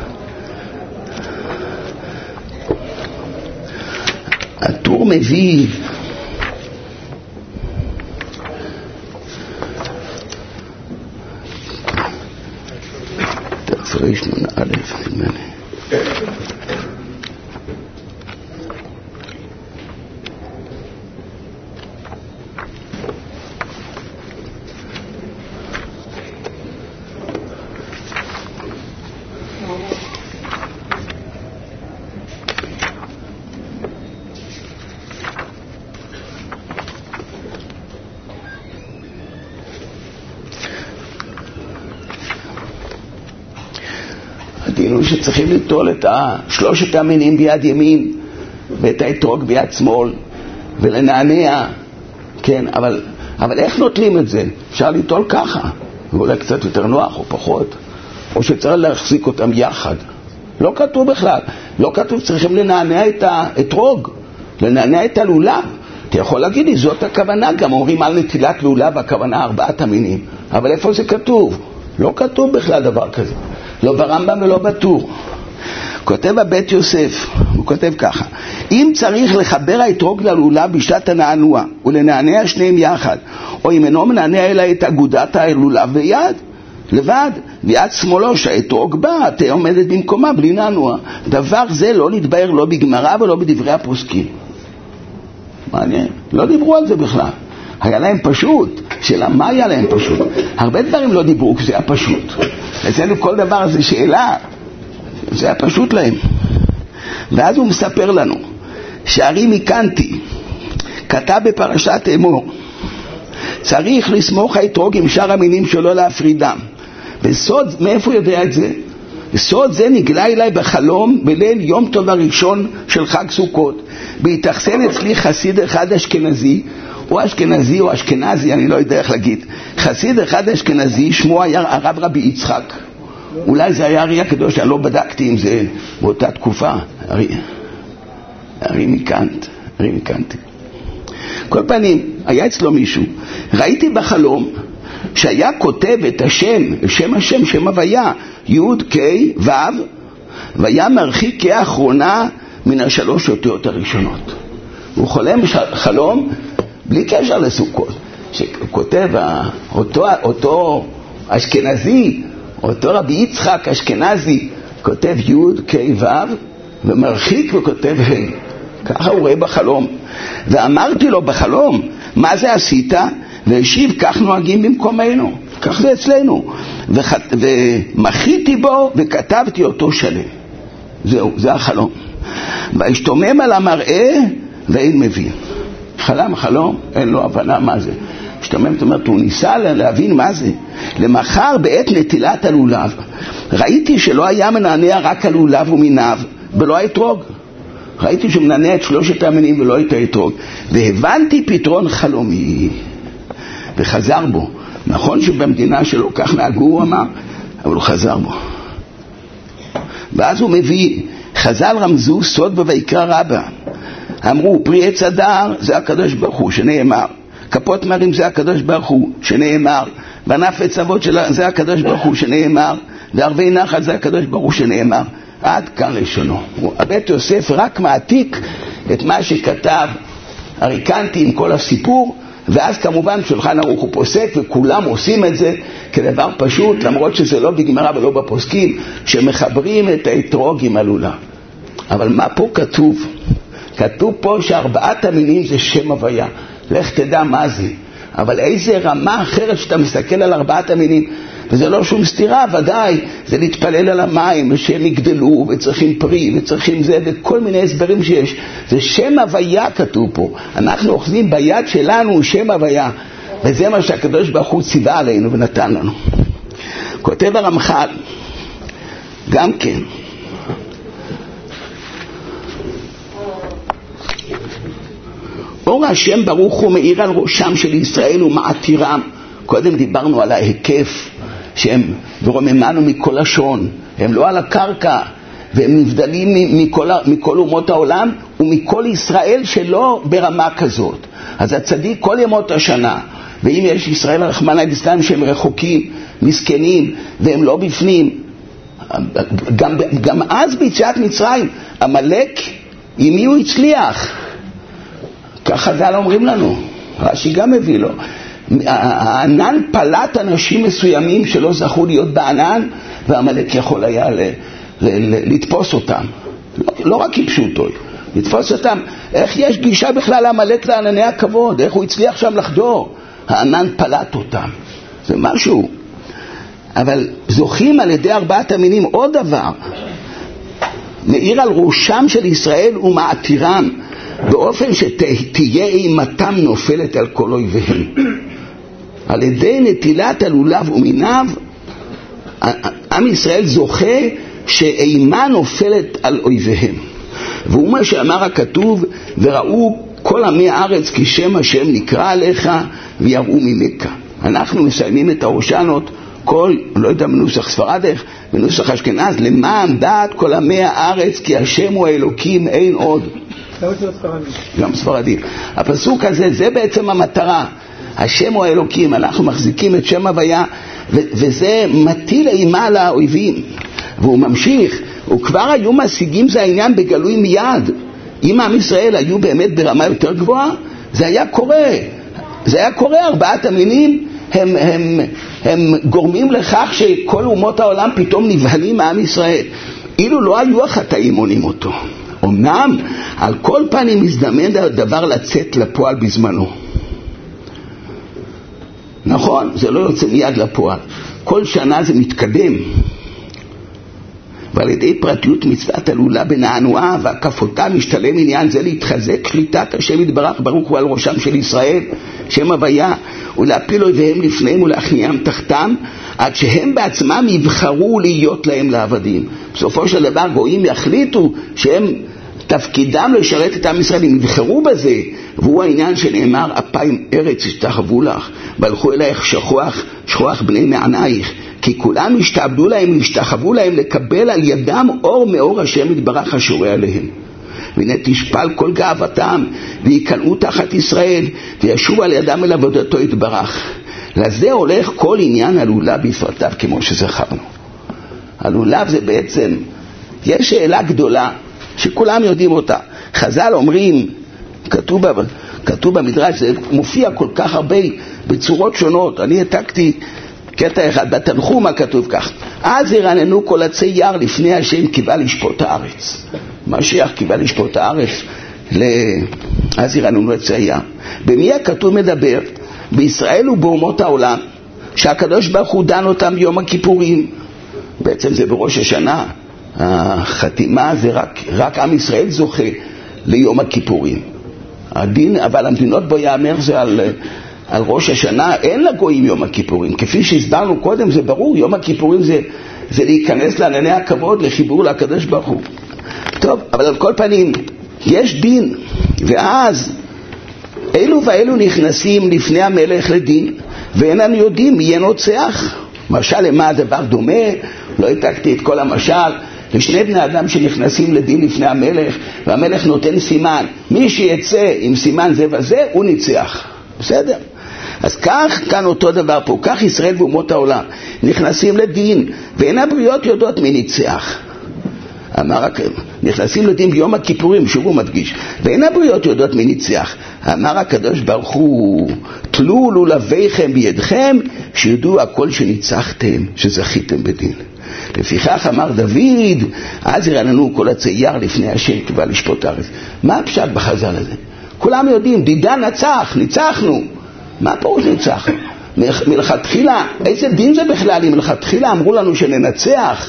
הטור מביא רש נון א', נדמה לי. הדין שצריכים ליטול את שלושת המינים ביד ימין ואת האתרוג ביד שמאל ולנענע, כן, אבל, אבל איך נוטלים את זה? אפשר ליטול ככה, ואולי קצת יותר נוח או פחות, או שצריך להחזיק אותם יחד. לא כתוב בכלל, לא כתוב צריכים לנענע את האתרוג, לנענע את הלולב. אתה יכול להגיד לי, זאת הכוונה, גם אומרים על נטילת לולב הכוונה ארבעת המינים, אבל איפה זה כתוב? לא כתוב בכלל דבר כזה, לא ברמב"ם ולא בטור. כותב הבית יוסף, הוא כותב ככה: אם צריך לחבר האתרוג ללולב בשעת הנענוע ולנענע שניהם יחד, או אם אינו מנענע אלא את אגודת הלולב ביד לבד, ביד שמאלו שהאתרוג בא תהיה עומדת במקומה בלי נענוע. דבר זה לא נתבהר לא בגמרא ולא בדברי הפוסקים. מעניין, לא דיברו על זה בכלל, היה להם פשוט. שאלה, מה היה להם פשוט? הרבה דברים לא דיברו כי זה היה פשוט. אצלנו כל דבר זה שאלה, זה היה פשוט להם. ואז הוא מספר לנו שהרי מקנתי כתב בפרשת אמור, צריך לסמוך האתרוג עם שאר המינים שלו להפרידם. וסוד, מאיפה הוא יודע את זה? סוד זה נגלה אליי בחלום בליל יום טוב הראשון של חג סוכות. בהתאכסן אצלי חסיד אחד אשכנזי, או אשכנזי או אשכנזי, אני לא יודע איך להגיד, חסיד אחד אשכנזי, שמו היה הרב רבי יצחק. אולי זה היה הרי הקדוש, אני לא בדקתי אם זה באותה תקופה. הרי, הרי מקנט, הרי מקנט. כל פנים, היה אצלו מישהו, ראיתי בחלום שהיה כותב את השם, שם השם, שם הוויה, י' כ' ו', והיה מרחיק כאחרונה מן השלוש אותיות הראשונות. הוא חולם חלום בלי קשר לסוכות, שכותב אותו, אותו אשכנזי, אותו רבי יצחק אשכנזי, כותב י' כ' ו' ומרחיק וכותב ה'. ככה הוא רואה בחלום. ואמרתי לו בחלום, מה זה עשית? והשיב, כך נוהגים במקומנו, כך זה אצלנו. וח... ומחיתי בו וכתבתי אותו שלם. זהו, זה החלום. והשתומם על המראה ואין מבין. חלם חלום, אין לו הבנה מה זה. השתומם, זאת אומרת, הוא ניסה להבין מה זה. למחר בעת נטילת הלולב, ראיתי שלא היה מנענע רק הלולב ומיניו, ולא האתרוג. ראיתי שמנענע את שלושת המינים ולא את האתרוג. והבנתי פתרון חלומי. וחזר בו. נכון שבמדינה שלו כך נהגו, הוא אמר, אבל הוא חזר בו. ואז הוא מביא, חז"ל רמזו סוד בויקרא רבה. אמרו, פרי עץ הדר זה הקדוש ברוך הוא, שנאמר. כפות מרים זה הקדוש ברוך הוא, שנאמר. וענף עץ אבות זה הקדוש ברוך הוא, שנאמר. וערבי נחל זה הקדוש ברוך הוא, שנאמר. עד כאן לשונו. הבית יוסף רק מעתיק את מה שכתב אריקנטי עם כל הסיפור, ואז כמובן שולחן ערוך הוא פוסק, וכולם עושים את זה כדבר פשוט, למרות שזה לא בגמרא ולא בפוסקים, שמחברים את האתרוג עם הלולב. אבל מה פה כתוב? כתוב פה שארבעת המינים זה שם הוויה. לך תדע מה זה. אבל איזה רמה אחרת שאתה מסתכל על ארבעת המינים, וזה לא שום סתירה, ודאי, זה להתפלל על המים, שהם יגדלו, וצריכים פרי, וצריכים זה, וכל מיני הסברים שיש. זה שם הוויה כתוב פה. אנחנו אוחזים ביד שלנו שם הוויה, וזה מה שהקדוש ברוך הוא ציווה עלינו ונתן לנו. כותב הרמח"ל, גם כן, אור השם ברוך הוא מאיר על ראשם של ישראל ומעתירם. קודם דיברנו על ההיקף שהם ורוממנו מכל לשון, הם לא על הקרקע, והם נבדלים מכל, מכל אומות העולם ומכל ישראל שלא ברמה כזאת. אז הצדיק כל ימות השנה, ואם יש ישראל הרחמנא ליצלן שהם רחוקים, מסכנים, והם לא בפנים, גם, גם אז ביציאת מצרים, עמלק, עם מי הוא הצליח? ככה חז"ל אומרים לנו, רש"י גם מביא לו, הענן פלט אנשים מסוימים שלא זכו להיות בענן, והמלאק יכול היה ל, ל, ל, לתפוס אותם. לא, לא רק ייבשו אותו, לתפוס אותם. איך יש גישה בכלל למלאק לענני הכבוד? איך הוא הצליח שם לחדור? הענן פלט אותם. זה משהו. אבל זוכים על ידי ארבעת המינים עוד דבר. מאיר על ראשם של ישראל ומעתירם, באופן שתהיה אימתם נופלת על כל אויביהם. על ידי נטילת הלולב ומיניו, עם ישראל זוכה שאימה נופלת על אויביהם. והוא מה שאמר הכתוב, וראו כל עמי הארץ כי שם השם נקרא עליך ויראו ממך. אנחנו מסיימים את ההושענות, כל, לא יודע מנוסח ספרדך, מנוסח אשכנז, למען דעת כל עמי הארץ כי השם הוא האלוקים, אין עוד. גם ספרדי. הפסוק הזה, זה בעצם המטרה. השם הוא האלוקים, אנחנו מחזיקים את שם הוויה, ו- וזה מטיל אימה על האויבים. והוא ממשיך, וכבר היו משיגים זה העניין בגלוי מיד. אם עם ישראל היו באמת ברמה יותר גבוהה, זה היה קורה. זה היה קורה, ארבעת המינים הם, הם, הם גורמים לכך שכל אומות העולם פתאום נבהלים מעם ישראל. אילו לא היו החטאים עונים אותו. אמנם על כל פנים הזדמן הדבר לצאת לפועל בזמנו. נכון, זה לא יוצא מיד לפועל. כל שנה זה מתקדם. ועל ידי פרטיות מצוות הלולה בנענועה והקפותה משתלם עניין זה להתחזק שליטת השם יתברך ברוך הוא על ראשם של ישראל, שם הוויה, ולהפיל אויביהם לפניהם ולהכניעם תחתם, עד שהם בעצמם יבחרו להיות להם לעבדים. בסופו של דבר גויים יחליטו שהם תפקידם לשרת את עם ישראל, הם יבחרו בזה, והוא העניין שנאמר, אפיים ארץ השתחוו לך, והלכו אלייך שכוח, שכוח בני מענייך, כי כולם השתעבדו להם, השתחוו להם לקבל על ידם אור מאור השם יתברך השורה עליהם. והנה תשפל כל גאוותם, ויקנאו תחת ישראל, וישוב על ידם אל עבודתו יתברך. לזה הולך כל עניין הלולב בפרטיו, כמו שזכרנו. הלולב זה בעצם, יש שאלה גדולה, שכולם יודעים אותה. חז"ל אומרים, כתוב, כתוב במדרש, זה מופיע כל כך הרבה בצורות שונות. אני העתקתי קטע אחד, בתנחומה כתוב כך, אז ירננו כל עצי יער לפני השם קיבל לשפוט הארץ. משיח קיבל לשפוט הארץ, אז ירננו עצי יער. במי הכתוב מדבר? בישראל ובאומות העולם, שהקדוש ברוך הוא דן אותם ביום הכיפורים. בעצם זה בראש השנה. החתימה זה רק, רק עם ישראל זוכה ליום הכיפורים. הדין, אבל המדינות בו יאמר זה על, על ראש השנה, אין לגויים יום הכיפורים. כפי שהסברנו קודם, זה ברור, יום הכיפורים זה, זה להיכנס לענני הכבוד, לחיבור לקדוש ברוך הוא. טוב, אבל על כל פנים, יש דין, ואז אלו ואלו נכנסים לפני המלך לדין, ואיננו יודעים מי ינוצח. משל למה הדבר דומה? לא התקתי את כל המשל. לשני בני אדם שנכנסים לדין לפני המלך, והמלך נותן סימן. מי שיצא עם סימן זה וזה, הוא ניצח. בסדר? אז כך כאן אותו דבר פה. כך ישראל ואומות העולם נכנסים לדין, ואין הבריות יודעות מי ניצח. אמר, נכנסים לדין ביום הכיפורים, שוב הוא מדגיש, ואין הבריות יודעות מי ניצח. אמר הקדוש ברוך הוא, תלו לולביכם בידכם, שידעו הכל שניצחתם, שזכיתם בדין. לפיכך אמר דוד, אז ירננו כל עצי יער לפני השם קיבל לשפוט הארץ. מה הפשט בחז"ל הזה? כולם יודעים, דידה נצח, ניצחנו. מה פירוש ניצח? מלכתחילה, איזה דין זה בכלל? אם מלכתחילה אמרו לנו שננצח,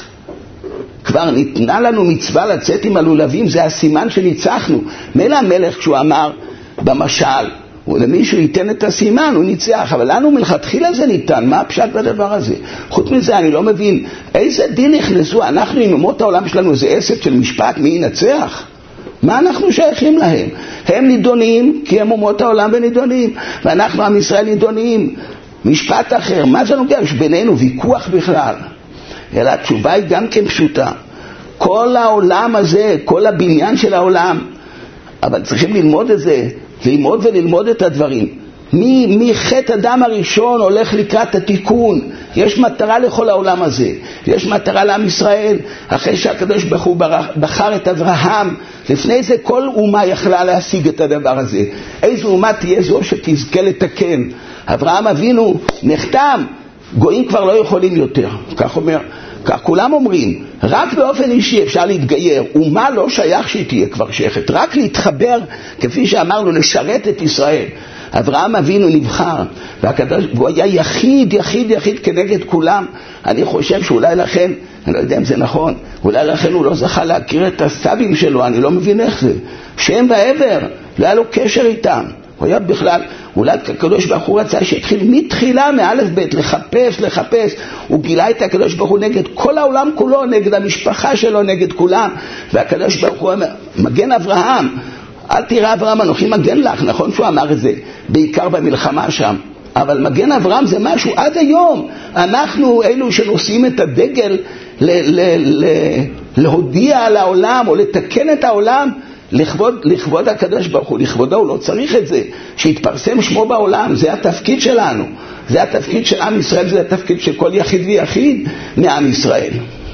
כבר ניתנה לנו מצווה לצאת עם הלולבים, זה הסימן שניצחנו. מילא המלך כשהוא אמר במשל, ולמישהו ייתן את הסימן, הוא ניצח, אבל לנו מלכתחילה זה ניתן. מה הפשט בדבר הזה? חוץ מזה אני לא מבין, איזה דין נכנסו? אנחנו עם אומות העולם שלנו זה עסק של משפט, מי ינצח? מה אנחנו שייכים להם? הם נידונים כי הם אומות העולם ונידונים, ואנחנו עם ישראל נידונים. משפט אחר, מה זה נוגע? יש בינינו ויכוח בכלל. אלא התשובה היא גם כן פשוטה. כל העולם הזה, כל הבניין של העולם, אבל צריכים ללמוד את זה, ללמוד וללמוד את הדברים. מחטא אדם הראשון הולך לקראת התיקון. יש מטרה לכל העולם הזה, יש מטרה לעם ישראל. אחרי שהקדוש ברוך הוא בחר את אברהם, לפני זה כל אומה יכלה להשיג את הדבר הזה. איזו אומה תהיה זו שתזכה לתקן? אברהם אבינו נחתם, גויים כבר לא יכולים יותר, כך אומר, כך כולם אומרים. רק באופן אישי אפשר להתגייר, אומה לא שייך שהיא תהיה כבר שייכת, רק להתחבר, כפי שאמרנו, לשרת את ישראל. אברהם אבינו נבחר, והקדוש, והוא היה יחיד, יחיד, יחיד כנגד כולם. אני חושב שאולי לכן, אני לא יודע אם זה נכון, אולי לכן הוא לא זכה להכיר את הסבים שלו, אני לא מבין איך זה. שם ועבר, לא היה לו קשר איתם. הוא היה בכלל, אולי הקדוש ברוך הוא רצה שהתחיל מתחילה מאלף בית, לחפש, לחפש. הוא גילה את הקדוש ברוך הוא נגד כל העולם כולו, נגד המשפחה שלו, נגד כולם. והקדוש ברוך הוא אומר, מגן אברהם, אל תראה אברהם אנוכי מגן לך. נכון שהוא אמר את זה, בעיקר במלחמה שם. אבל מגן אברהם זה משהו עד היום. אנחנו אלו שנושאים את הדגל ל- ל- ל- להודיע על העולם או לתקן את העולם, לכבוד, לכבוד הקדוש ברוך הוא, לכבודו. הוא לא צריך את זה, שיתפרסם שמו בעולם. זה התפקיד שלנו, זה התפקיד של עם ישראל, זה התפקיד של כל יחיד ויחיד מעם ישראל.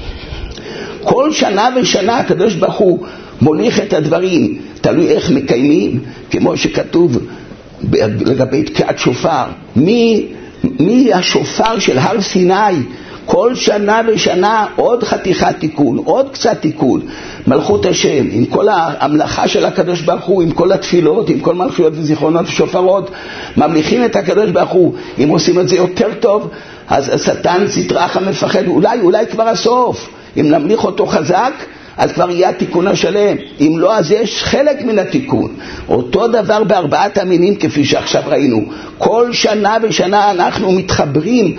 כל שנה ושנה הקדוש ברוך הוא מוליך את הדברים, תלוי איך מקיימים, כמו שכתוב לגבי תקיעת שופר. מי, מי השופר של הר סיני? כל שנה ושנה עוד חתיכת תיקון, עוד קצת תיקון. מלכות השם, עם כל המלאכה של הקדוש ברוך הוא, עם כל התפילות, עם כל מלכויות וזיכרונות ושופרות, ממליכים את הקדוש ברוך הוא. אם עושים את זה יותר טוב, אז השטן סטרח המפחד, אולי, אולי כבר הסוף. אם נמליך אותו חזק, אז כבר יהיה התיקון השלם. אם לא, אז יש חלק מן התיקון. אותו דבר בארבעת המינים, כפי שעכשיו ראינו. כל שנה ושנה אנחנו מתחברים,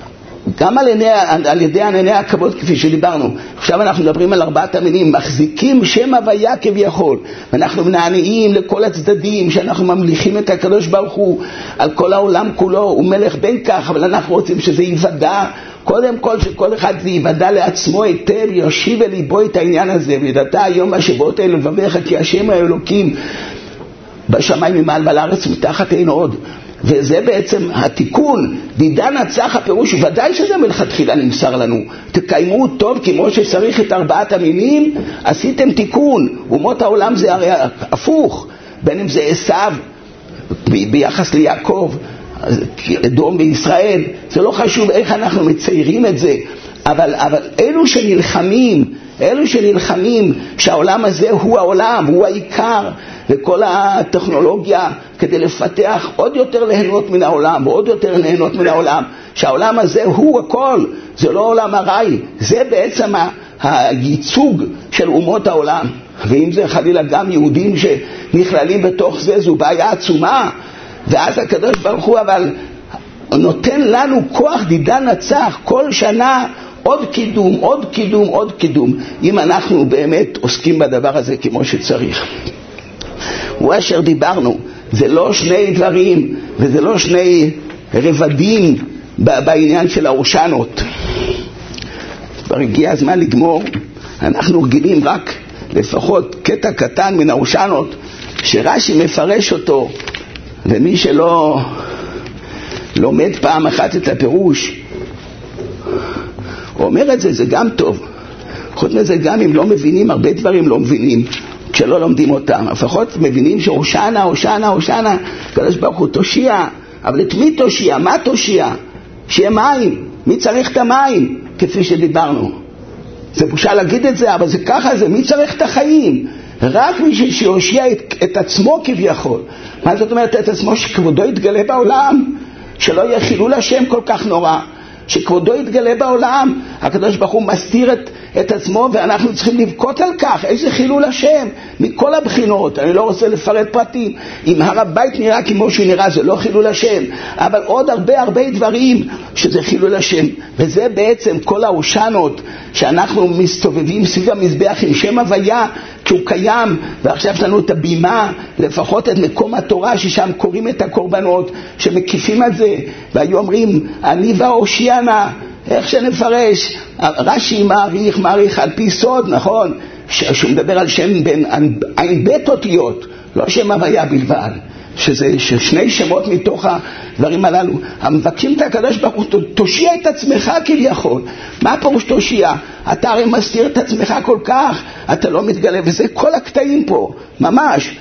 גם על, עיני, על ידי ענייני הכבוד, כפי שדיברנו. עכשיו אנחנו מדברים על ארבעת המינים, מחזיקים שם הוויה כביכול, ואנחנו מנענעים לכל הצדדים, שאנחנו ממליכים את הקדוש ברוך הוא על כל העולם כולו. הוא מלך בין כך, אבל אנחנו רוצים שזה ייוודע, קודם כל שכל אחד זה ייוודע לעצמו היטב, יושיב אל ליבו את העניין הזה. וידעת היום השבועות האלה לבבך, כי השם האלוקים בשמיים ממעל ועל הארץ מתחת אין עוד. וזה בעצם התיקון. דידה נצח, הפירוש ודאי שזה מלכתחילה נמסר לנו, תקיימו טוב כמו שצריך את ארבעת המינים, עשיתם תיקון. אומות העולם זה הרי הפוך, בין אם זה עשיו ביחס ליעקב, אדום בישראל, זה לא חשוב איך אנחנו מציירים את זה, אבל, אבל אלו שנלחמים, אלו שנלחמים שהעולם הזה הוא העולם, הוא העיקר, וכל הטכנולוגיה כדי לפתח עוד יותר ליהנות מן העולם, ועוד יותר ליהנות מן העולם, שהעולם הזה הוא הכל, זה לא עולם הרי, זה בעצם הייצוג של אומות העולם. ואם זה חלילה גם יהודים שנכללים בתוך זה, זו בעיה עצומה. ואז הקדוש ברוך הוא אבל נותן לנו כוח דידה נצח, כל שנה עוד קידום, עוד קידום, עוד קידום, אם אנחנו באמת עוסקים בדבר הזה כמו שצריך. הוא אשר דיברנו, זה לא שני דברים, וזה לא שני רבדים בעניין של האושנות. כבר הגיע הזמן לגמור. אנחנו רגילים רק לפחות קטע קטן מן האושנות, שרש"י מפרש אותו, ומי שלא לומד פעם אחת את הפירוש אומר את זה, זה גם טוב. חוץ מזה, גם אם לא מבינים, הרבה דברים לא מבינים כשלא לומדים אותם, לפחות מבינים שהושענה, הושענה, הושענה, הקדוש ברוך הוא תושיע. אבל את מי תושיע? מה תושיע? שיהיה מים. מי צריך את המים? כפי שדיברנו. זה בושה להגיד את זה, אבל זה ככה זה. מי צריך את החיים? רק מי שיושיע את, את עצמו כביכול. מה זאת אומרת את עצמו? שכבודו יתגלה בעולם, שלא יהיה חילול השם כל כך נורא, שכבודו יתגלה בעולם. הקדוש ברוך הוא מסתיר את, את עצמו, ואנחנו צריכים לבכות על כך. איזה חילול השם מכל הבחינות. אני לא רוצה לפרט פרטים. אם הר הבית נראה כמו שהוא נראה, זה לא חילול השם, אבל עוד הרבה הרבה דברים שזה חילול השם. וזה בעצם כל האושנות שאנחנו מסתובבים סביב המזבח עם שם הוויה שהוא קיים. ועכשיו יש לנו את הבימה, לפחות את מקום התורה ששם קוראים את הקורבנות, שמקיפים את זה, והיו אומרים אני והאושיינה. איך שנפרש, רש"י מעריך, מעריך על פי סוד, נכון? שהוא מדבר על שם בין עין בית אותיות, לא שם הוויה בלבד. שזה שני שמות מתוך הדברים הללו, המבקשים את הקדוש ברוך הוא, תושיע את עצמך כביכול. מה פירוש תושיע? אתה הרי מסתיר את עצמך כל כך, אתה לא מתגלה, וזה כל הקטעים פה, ממש.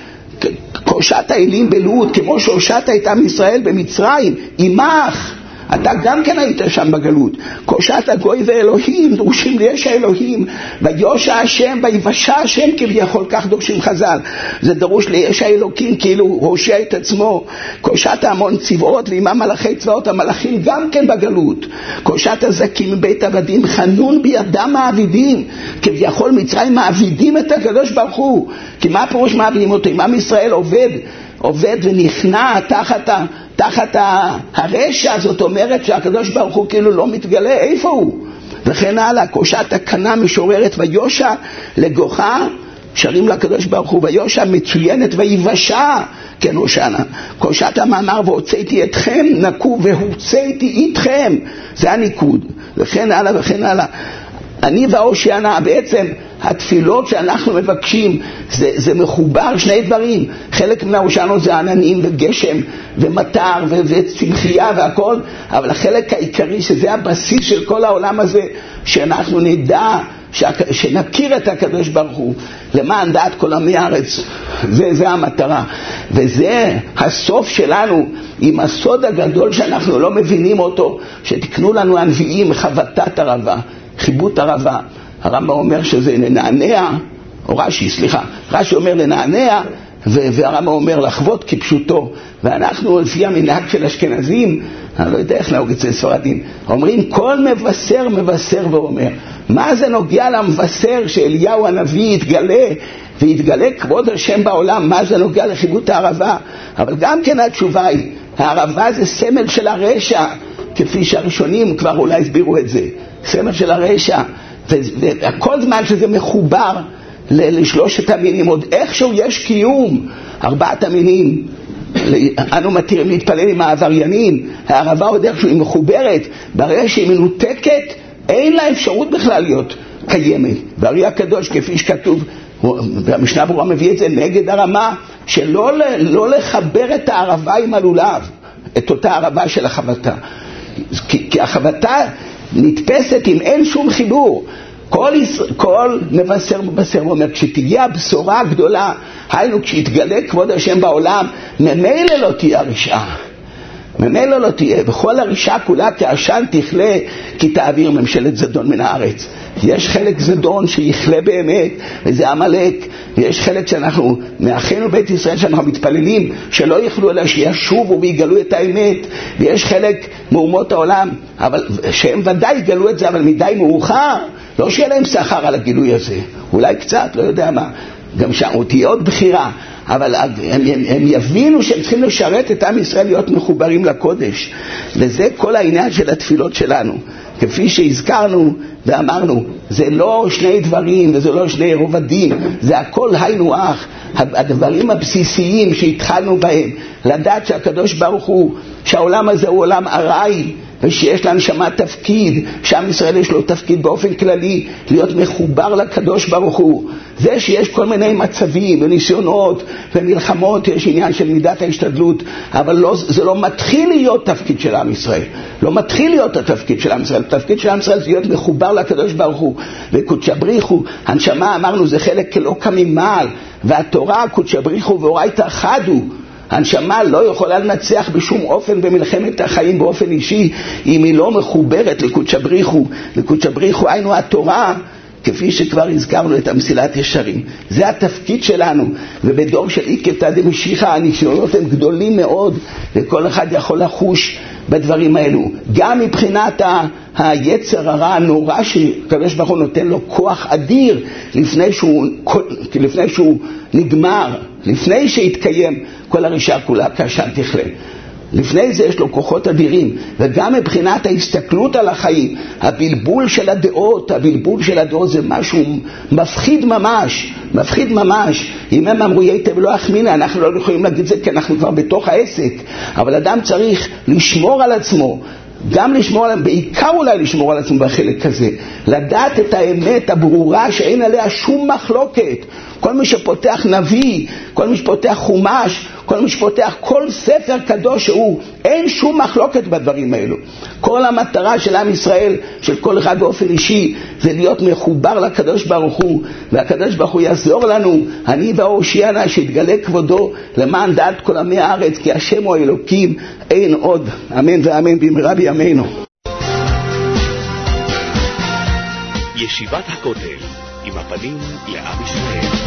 הושעת האלים בלוד, כמו שהושעת את עם ישראל במצרים, עמך. אתה גם כן היית שם בגלות. הושעת הגוי ואלוהים, דרושים ליש האלוהים, ויושע השם, ויבשע השם כביכול, כך דורשים חז"ל. זה דרוש ליש האלוקים, כאילו הושע את עצמו. הושעת המון צבאות, ועימם מלאכי צבאות, המלאכים גם כן בגלות. הושעת הזקים מבית עבדים, חנון בידם מעבידים, כביכול מצרים מעבידים את הקדוש ברוך הוא. כי מה פירוש מעבידים אותו? אם עם ישראל עובד, עובד ונכנע תחת ה... תחת הרשע, זאת אומרת שהקדוש ברוך הוא כאילו לא מתגלה, איפה הוא? וכן הלאה, הושעת הקנה משוררת ויושע לגוחה, שרים לקדוש ברוך הוא, ויושע מצוינת ויבשע, כן הושענה. הושעת המאמר והוצאתי אתכם, נקו והוצאתי איתכם, זה הניקוד, וכן הלאה וכן הלאה. אני והושענה, בעצם התפילות שאנחנו מבקשים, זה, זה מחובר שני דברים. חלק מן ההושענות זה עננים וגשם ומטר וצמחייה והכל, אבל החלק העיקרי שזה הבסיס של כל העולם הזה, שאנחנו נדע, שנכיר את הקדוש ברוך הוא, למען דעת כל עמי הארץ. זה, זה המטרה. וזה הסוף שלנו, עם הסוד הגדול שאנחנו לא מבינים אותו, שתקנו לנו הנביאים חבטת ערבה, חיבוט ערבה. הרמב"ם אומר שזה לנענע, או רש"י, סליחה, רש"י אומר לנענע, והרמב"ם אומר לחוות כפשוטו. ואנחנו לפי המנהג של אשכנזים, אני לא יודע איך נהוג אצל ספרדים, אומרים כל מבשר מבשר ואומר. מה זה נוגע למבשר שאליהו הנביא יתגלה, ויתגלה כבוד השם בעולם? מה זה נוגע לחיבוט הערבה? אבל גם כן התשובה היא, הערבה זה סמל של הרשע, כפי שהראשונים כבר אולי הסבירו את זה, סמל של הרשע. וכל זמן שזה מחובר לשלושת המינים, עוד איכשהו יש קיום, ארבעת המינים, אנו מתירים להתפלל עם העבריינים, הערבה עוד איכשהו היא מחוברת, ברגע שהיא מנותקת, אין לה אפשרות בכלל להיות קיימת. ברי הקדוש, כפי שכתוב, והמשנה ברורה מביא את זה נגד הרמה, שלא לא לחבר את הערבה עם הלולב, את אותה ערבה של החבטה. כי, כי החבטה נתפסת אם אין שום חיבור. כל, כל מבשר מבשר אומר, כשתגיע הבשורה הגדולה, היינו כשתגלה כבוד השם בעולם, ממילא לא תהיה הרשעה. ממילא לא תהיה. בכל הרשעה כולה כעשן תכלה, כי תעביר ממשלת זדון מן הארץ. יש חלק זדון שיכלה באמת, וזה עמלק. ויש חלק שאנחנו, מאחינו בית ישראל, שאנחנו מתפללים, שלא יוכלו אלא שישובו ויגלו את האמת. ויש חלק מאומות העולם, אבל שהם ודאי יגלו את זה, אבל מדי מאוחר. לא שיהיה להם שכר על הגילוי הזה. אולי קצת, לא יודע מה. גם שם תהיה עוד בחירה. אבל הם, הם, הם יבינו שהם צריכים לשרת את עם ישראל, להיות מחוברים לקודש. וזה כל העניין של התפילות שלנו. כפי שהזכרנו ואמרנו, זה לא שני דברים וזה לא שני רובדים, זה הכל היינו אח. הדברים הבסיסיים שהתחלנו בהם, לדעת שהקדוש ברוך הוא, שהעולם הזה הוא עולם ארעי, ושיש להנשמה תפקיד, שעם ישראל יש לו תפקיד באופן כללי, להיות מחובר לקדוש ברוך הוא. זה שיש כל מיני מצבים וניסיונות ומלחמות, יש עניין של מידת ההשתדלות, אבל לא, זה לא מתחיל להיות תפקיד של עם ישראל. לא מתחיל להיות התפקיד של עם ישראל. התפקיד של עם ישראל זה להיות מחובר לקדוש ברוך הוא. וקודשא בריחו, הנשמה אמרנו זה חלק אלוקא ממעל, והתורה קודשא בריחו ואורייתא חדו. הנשמה לא יכולה לנצח בשום אופן במלחמת החיים באופן אישי, אם היא לא מחוברת לקודשא בריחו. לקודשא בריחו היינו התורה, כפי שכבר הזכרנו את המסילת ישרים. זה התפקיד שלנו, ובדור של עקבתא דמשיחא הניסיונות הם גדולים מאוד, וכל אחד יכול לחוש בדברים האלו. גם מבחינת ה... היצר הרע הנורא שקדוש ברוך הוא נותן לו כוח אדיר לפני שהוא, לפני שהוא נגמר, לפני שהתקיים כל הרשעה כולה כעשן תכלה. לפני זה יש לו כוחות אדירים, וגם מבחינת ההסתכלות על החיים, הבלבול של הדעות, הבלבול של הדעות זה משהו מפחיד ממש, מפחיד ממש. אם הם אמרו יתב ולא אחמינה, אנחנו לא יכולים להגיד זה כי אנחנו כבר בתוך העסק, אבל אדם צריך לשמור על עצמו, גם לשמור עליהם, בעיקר אולי לשמור על עצמו בחלק כזה, לדעת את האמת הברורה שאין עליה שום מחלוקת. כל מי שפותח נביא, כל מי שפותח חומש, כל מי שפותח כל ספר קדוש שהוא, אין שום מחלוקת בדברים האלו. כל המטרה של עם ישראל, של כל אחד באופן אישי, זה להיות מחובר לקדוש ברוך הוא, והקדוש ברוך הוא יעזור לנו, אני והאושיענה, שיתגלה כבודו למען דעת כל עמי הארץ, כי השם הוא אלוקים, אין עוד. אמן ואמן במהרה בימינו. ישיבת הכותל, עם הפנים לעם ישראל.